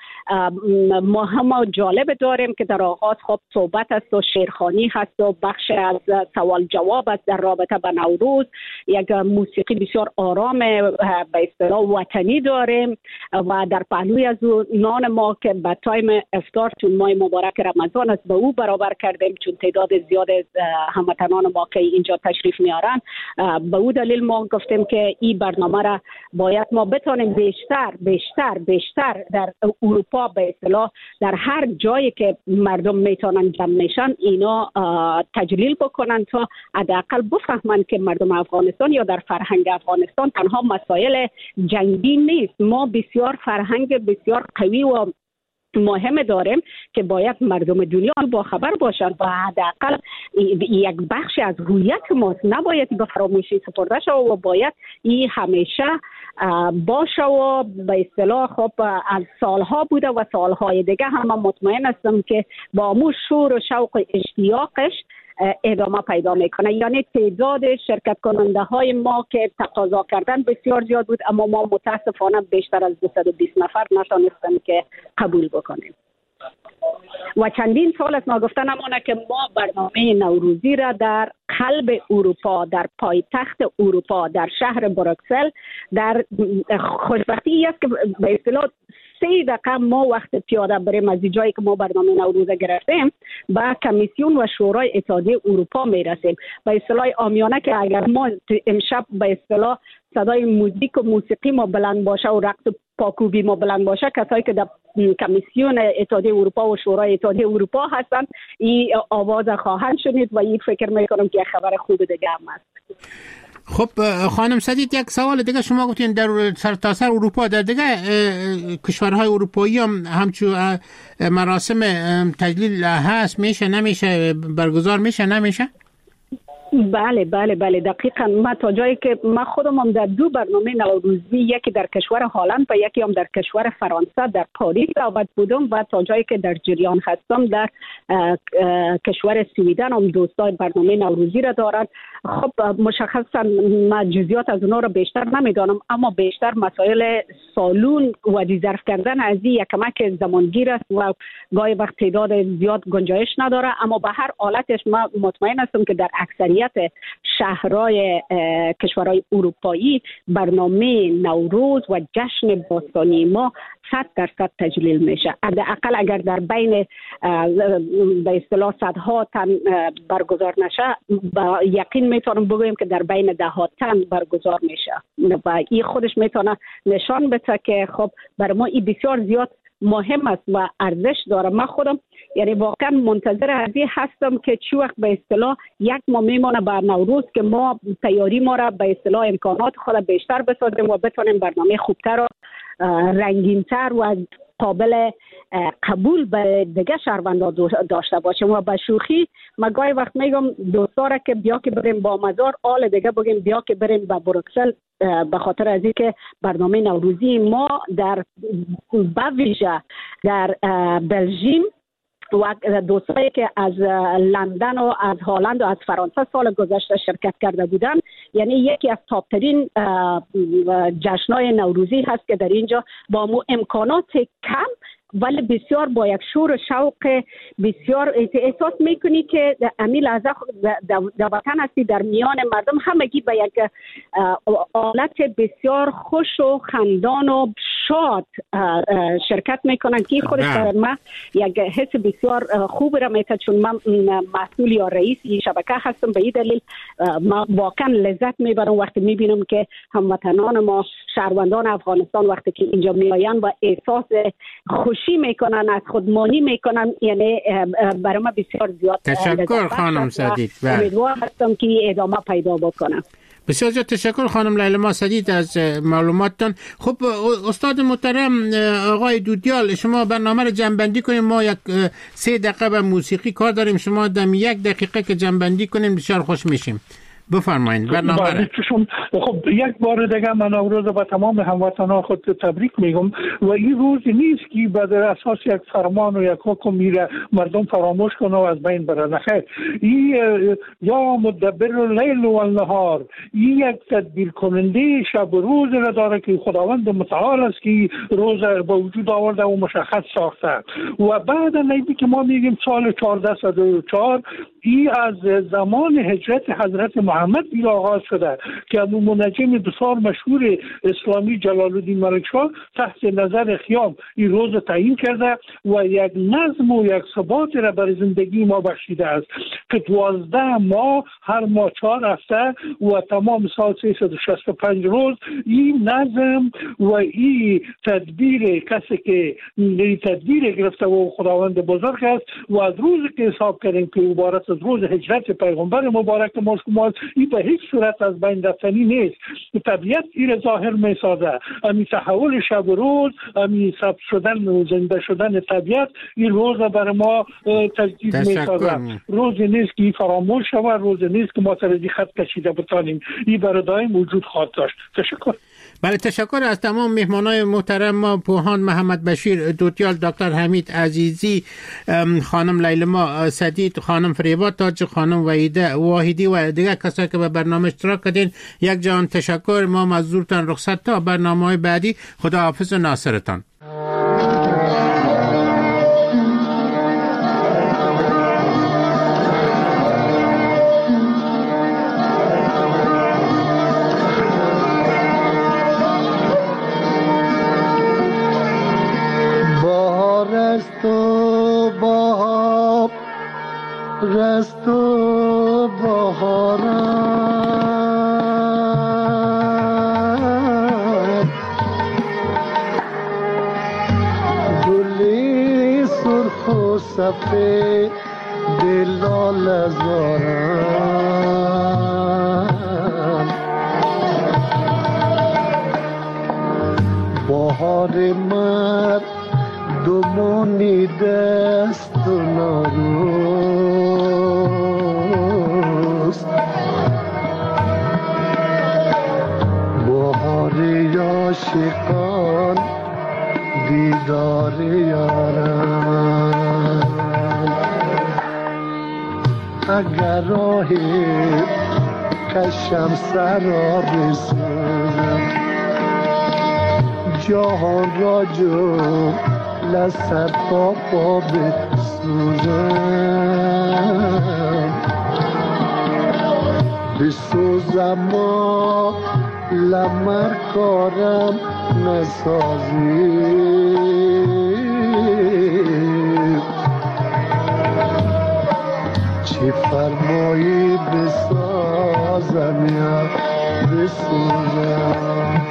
مهم و جالب داریم که در آغاز خب صحبت است و شعرخوانی هست و بخش از سوال جواب است در رابطه با نوروز. یک موسیقی بسیار آرام به اصطلاح وطنی داریم و در پهلوی از نان ما که به تایم افطار چون ماه مبارک رمضان است به او برابر کردیم، چون تعداد زیاد هموطنان ما که اینجا تشریف میارن، به او دلیل ما گفتیم که این برنامه را باید ما بتونیم بیشتر بیشتر بیشتر در اروپا به اصطلاح در هر جایی که مردم میتونن جمع میشن اینا تجلیل بکنن تا حداقل بفهمن که مردم افغانستان یا در فرهنگ افغانستان تنها مسائل جنگی نیست. ما بسیار فرهنگ بسیار قوی و مهم داریم که باید مردم دنیا با خبر باشند و حداقل یک بخش از هویت ما نباید به فراموشی سپرده شود و باید این همیشه باشه و به اصطلاح خب از سالها بوده و سالهای دیگه هم من مطمئن هستم که با امو شور و شوق و اشتیاقش ادامه پیدا میکنه. یعنی تعداد شرکت کننده های ما که تقاضا کردن بسیار زیاد بود، اما ما متاسفانه بیشتر از دویست و بیست نفر نتونستیم که قبول بکنیم. و چندین سال است ما گفتن نمونه که ما برنامه نوروزی را در قلب اروپا، در پایتخت اروپا، در شهر بروکسل، در خوشبختی است که به اصطلاح سه دقیقه ما وقت پیاده بریم از جایی که ما برنامه نوروز گرفتیم با کمیسیون و شورای اتحادیه اروپا میرسیم. به اصطلاح عامیانه که اگر ما امشب به اصطلاح صدای موزیک و موسیقی ما بلند باشه و رقص و پاکوبی ما بلند باشه، کسایی که در کمیسیون اتحادیه اروپا و شورای اتحادیه اروپا هستند این آواز خواهند شنید و این فکر میکنم که خبر خوب دیگه هم است. خب خانم سدید یک سوال دیگه، شما گفتین در سرتاسر اروپا در دیگه کشورهای اروپایی هم همچون مراسم تجلیل هست، میشه نمیشه برگزار میشه نمیشه؟ بله بله بله دقیقاً. ما تا جایی که ما خودم هم در دو برنامه نوروزی، یکی در کشور هلند و یکی هم در کشور فرانسه در پاریس دعوت بودم و تا جایی که در جریان هستم در کشور سویدن هم دوستای برنامه نوروزی را دارند. خب مشخصا ما جزئیات از اونها را بیشتر نمیدانم، اما بیشتر مسائل سالون و ریزرو کردن از این یکمک زمانگیر است و گاهی وقت تعداد زیاد گنجایش نداره. اما به هر حالتش ما مطمئن هستم که در اکثریت شهرهای کشورهای اروپایی برنامه نوروز و جشن باستانی ما صد درصد تجلیل میشه. حداقل اگر در بین به اصطلاح صدها تن برگزار نشه، با یقین میتونم بگویم که در بین ده ها تن برگزار میشه و این خودش میتونه نشان بده که خب برای ما این بسیار زیاد مهم است و ارزش داره. من خودم یعنی واقعا منتظر ازی هستم که چی وقت به اصطلاح یک ماه میمونه بر نوروز که ما تیاری ما را به اصطلاح امکانات خود بیشتر بسازیم و بتونیم برنامه خوبتر و رنگینتر و قابل قبول به دیگه شهروندان داشته باشیم. و به شوخی ما گاهی وقت میگم دوستا را که بیا که بریم با مزار، آل دیگه بگیم بیا که بریم به بروکسل، به خاطر از اینکه برنامه نوروزی ما در بویژه در بلژیم و دوستایی که از لندن و از هلند و از فرانسه سال گذشته شرکت کرده بودن، یعنی یکی از تاپترین جشن‌های نوروزی هست که در اینجا با مو امکانات کم ولی بسیار با یک شور و شوق بسیار احساس میکنی که امی لحظه در وطن هستی، در میان مردم همگی به یک حالت بسیار خوش و خندان و شاد شرکت میکنن که خودش برای ما یک حس بسیار خوب را میتونه، چون من مسئول یا رئیس این شبکه هستم. به این دلیل ما واقعا لذت میبرم وقتی میبینم که هموطنان ما شهروندان افغانستان وقتی که اینجا میآیند و احساس خوشی میکنن، از خودمانی میکنن، یعنی برای ما بسیار زیاد. تشکر خانم سدید. امیدوار هستم که ادامه پیدا بکنه. بسیار زیاد تشکر خانم لیلما سدید از معلوماتتان. خب استاد محترم آقای دودیال، شما برنامه رو جمع‌بندی کنیم. ما یک سه دقیقه به موسیقی کار داریم، شما دم یک دقیقه که جمع‌بندی کنیم بسیار خوش میشیم. بفرمایید برنامه. خب یک بار دیگه من نوروز به تمام هموطنان خود تبریک میگم و این روز نیست که به اساس یک فرمان و یک حکم میره مردم فراموش کنه و از بین بره. نخیر، این یا مدبر اللیل و النهار، این یک تدبیر کننده شب و روز را داره که خداوند متعال است که روز به وجود آورده و مشخص ساخته. و بعد نیدی که ما میگیم سال چهارصد و چهار این از زمان هجرت حضرت محمد این آغاز شده که ابو منجم بسیار مشهور اسلامی جلال الدین ملکشاه تحت نظر خیام این روز تعیین کرده و یک نظم و یک ثبات را بر زندگی ما بخشیده است که دوازده ماه هر ماه چهار هفته و تمام سال سیصد و شصت و پنج روز این نظم و این تدبیر کسی که این تدبیر گرفته و خداوند بزرگ است و از روزی که حساب کردیم که عبارت از روز هجرت پیغمبر مبارک ما شما این به هیچ صورت از بین رفتنی نیست. طبیعت این ظاهر می سازه، امی تحول شب و روز، امی ثبت شدن و زنده شدن طبیعت این روز برای ما تجدید می سازه. روز نیست که فراموش شود، روز نیست که ما سر خط کشیده بتانیم، این برای دائم وجود خواهد داشت. تشکر. بله تشکر از تمام مهمانای محترم ما، پوهان محمد بشیر دودیال، دکتر حمید عزیزی، خانم لیلما سدید، خانم فریبا تاج، خانم وحیده واحدی و دیگر کسایی که به برنامه اشتراک کردین. یک جان تشکر. ما مزدورتان رخصت تا برنامه‌های بعدی. خداحافظ و ناصرتان. رستو بهار رستو بهارم گلی سرخ و سفید دلال زارم بهار مرد دومونی دست و ناروز بهاری عاشقان دیدار یارم اگر راهی کشم سرا بسوزم جهان را جو لسر پا پا بسوزم بسوزم و لمر کارم نسازی چی فرمایی بسازم یا بسوزم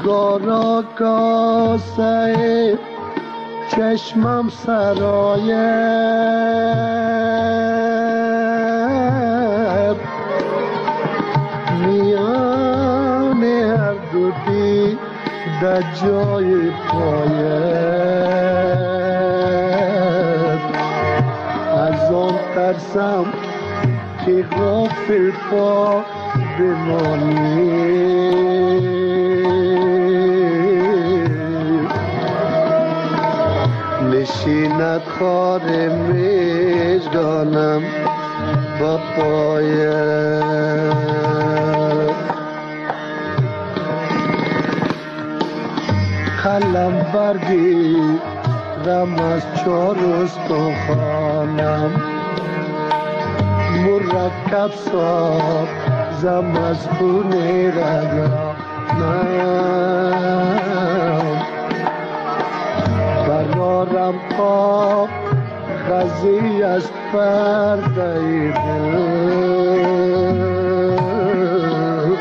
نگارا کاسه چشمم سرایت میان هر دو دی در جای پایت از آن ترسم که غافل پا بمانی نشیند خار میزگانم با پایت قلم بردی رم از چار استخوانم مرکب ساخت زم از خون رگانم برارم خواب غزی از پرده دل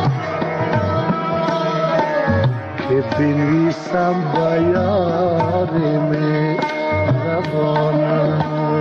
که بنویسم با یار مهربانم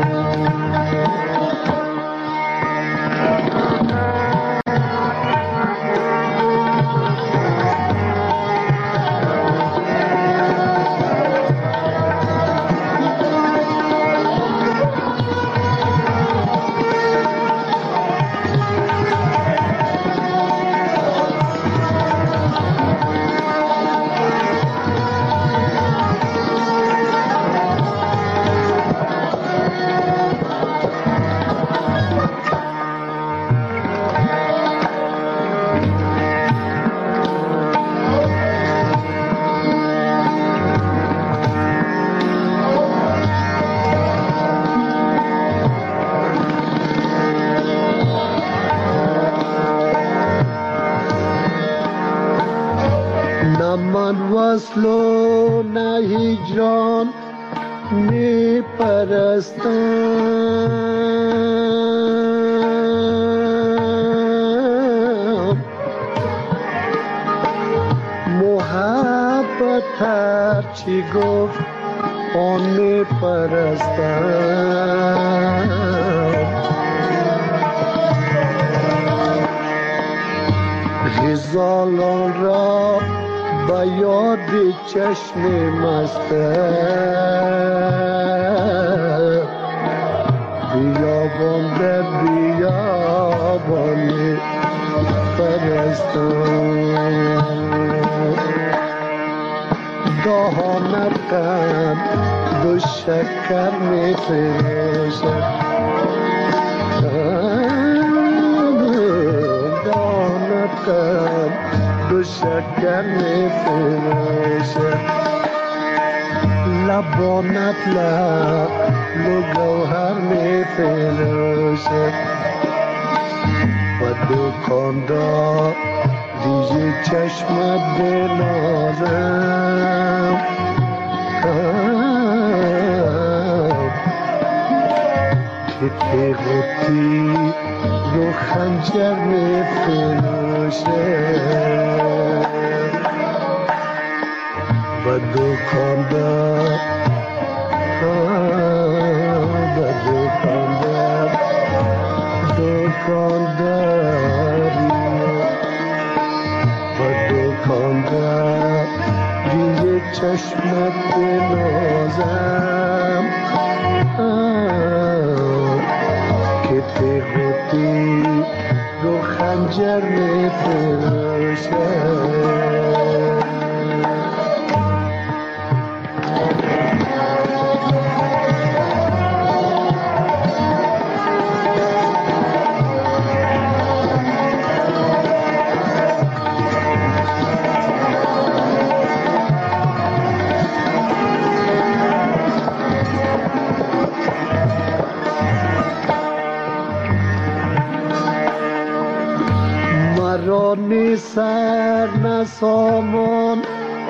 وصل و نه هجران می پرستم محبت هر چی گفت آن می پرستم غزالان را با یاد چشم مستم بیابان در بیابان پرستم دهانت کن دو شکر می فرشد دهانت کن دو شکر می فرشد لبانت لب و گوهر می فرشد و دکاندار دیجی چشمت بنازم که تیغوتی رو خنجر می فرشد و دکاندار و دکاندار دکانداری و دکاندار دیگه چشمت بنازم که تیغوتی رو خنجر می فرشد رانی سر نسامان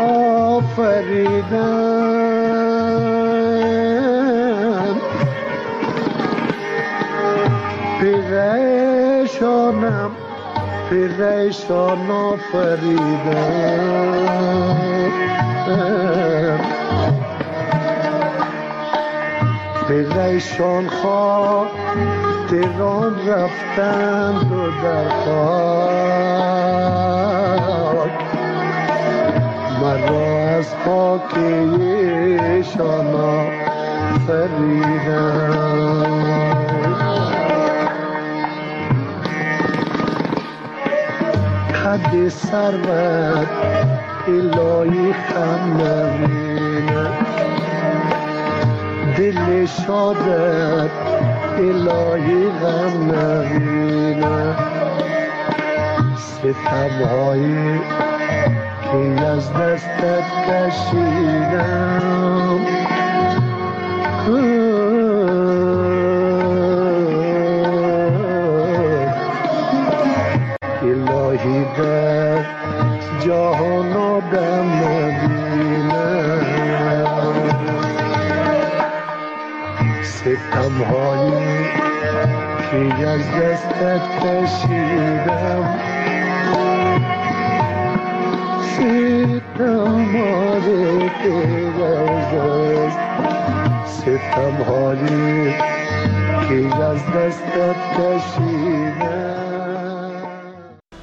آفریدم پریشانم پریشان آفریدم پریشان خاطران رفتند و در خاک مرا از خاک ایشان آفریدند قد ثروت الهی خم نبینه دل شادت الهی غم نبینه ستم هایی که از دستت کشیدم الهی در جهان آدم نبینم ستم هایی که از دستت کشیدم ستم هایی که از دست ستم هایی که از دستت کشیدم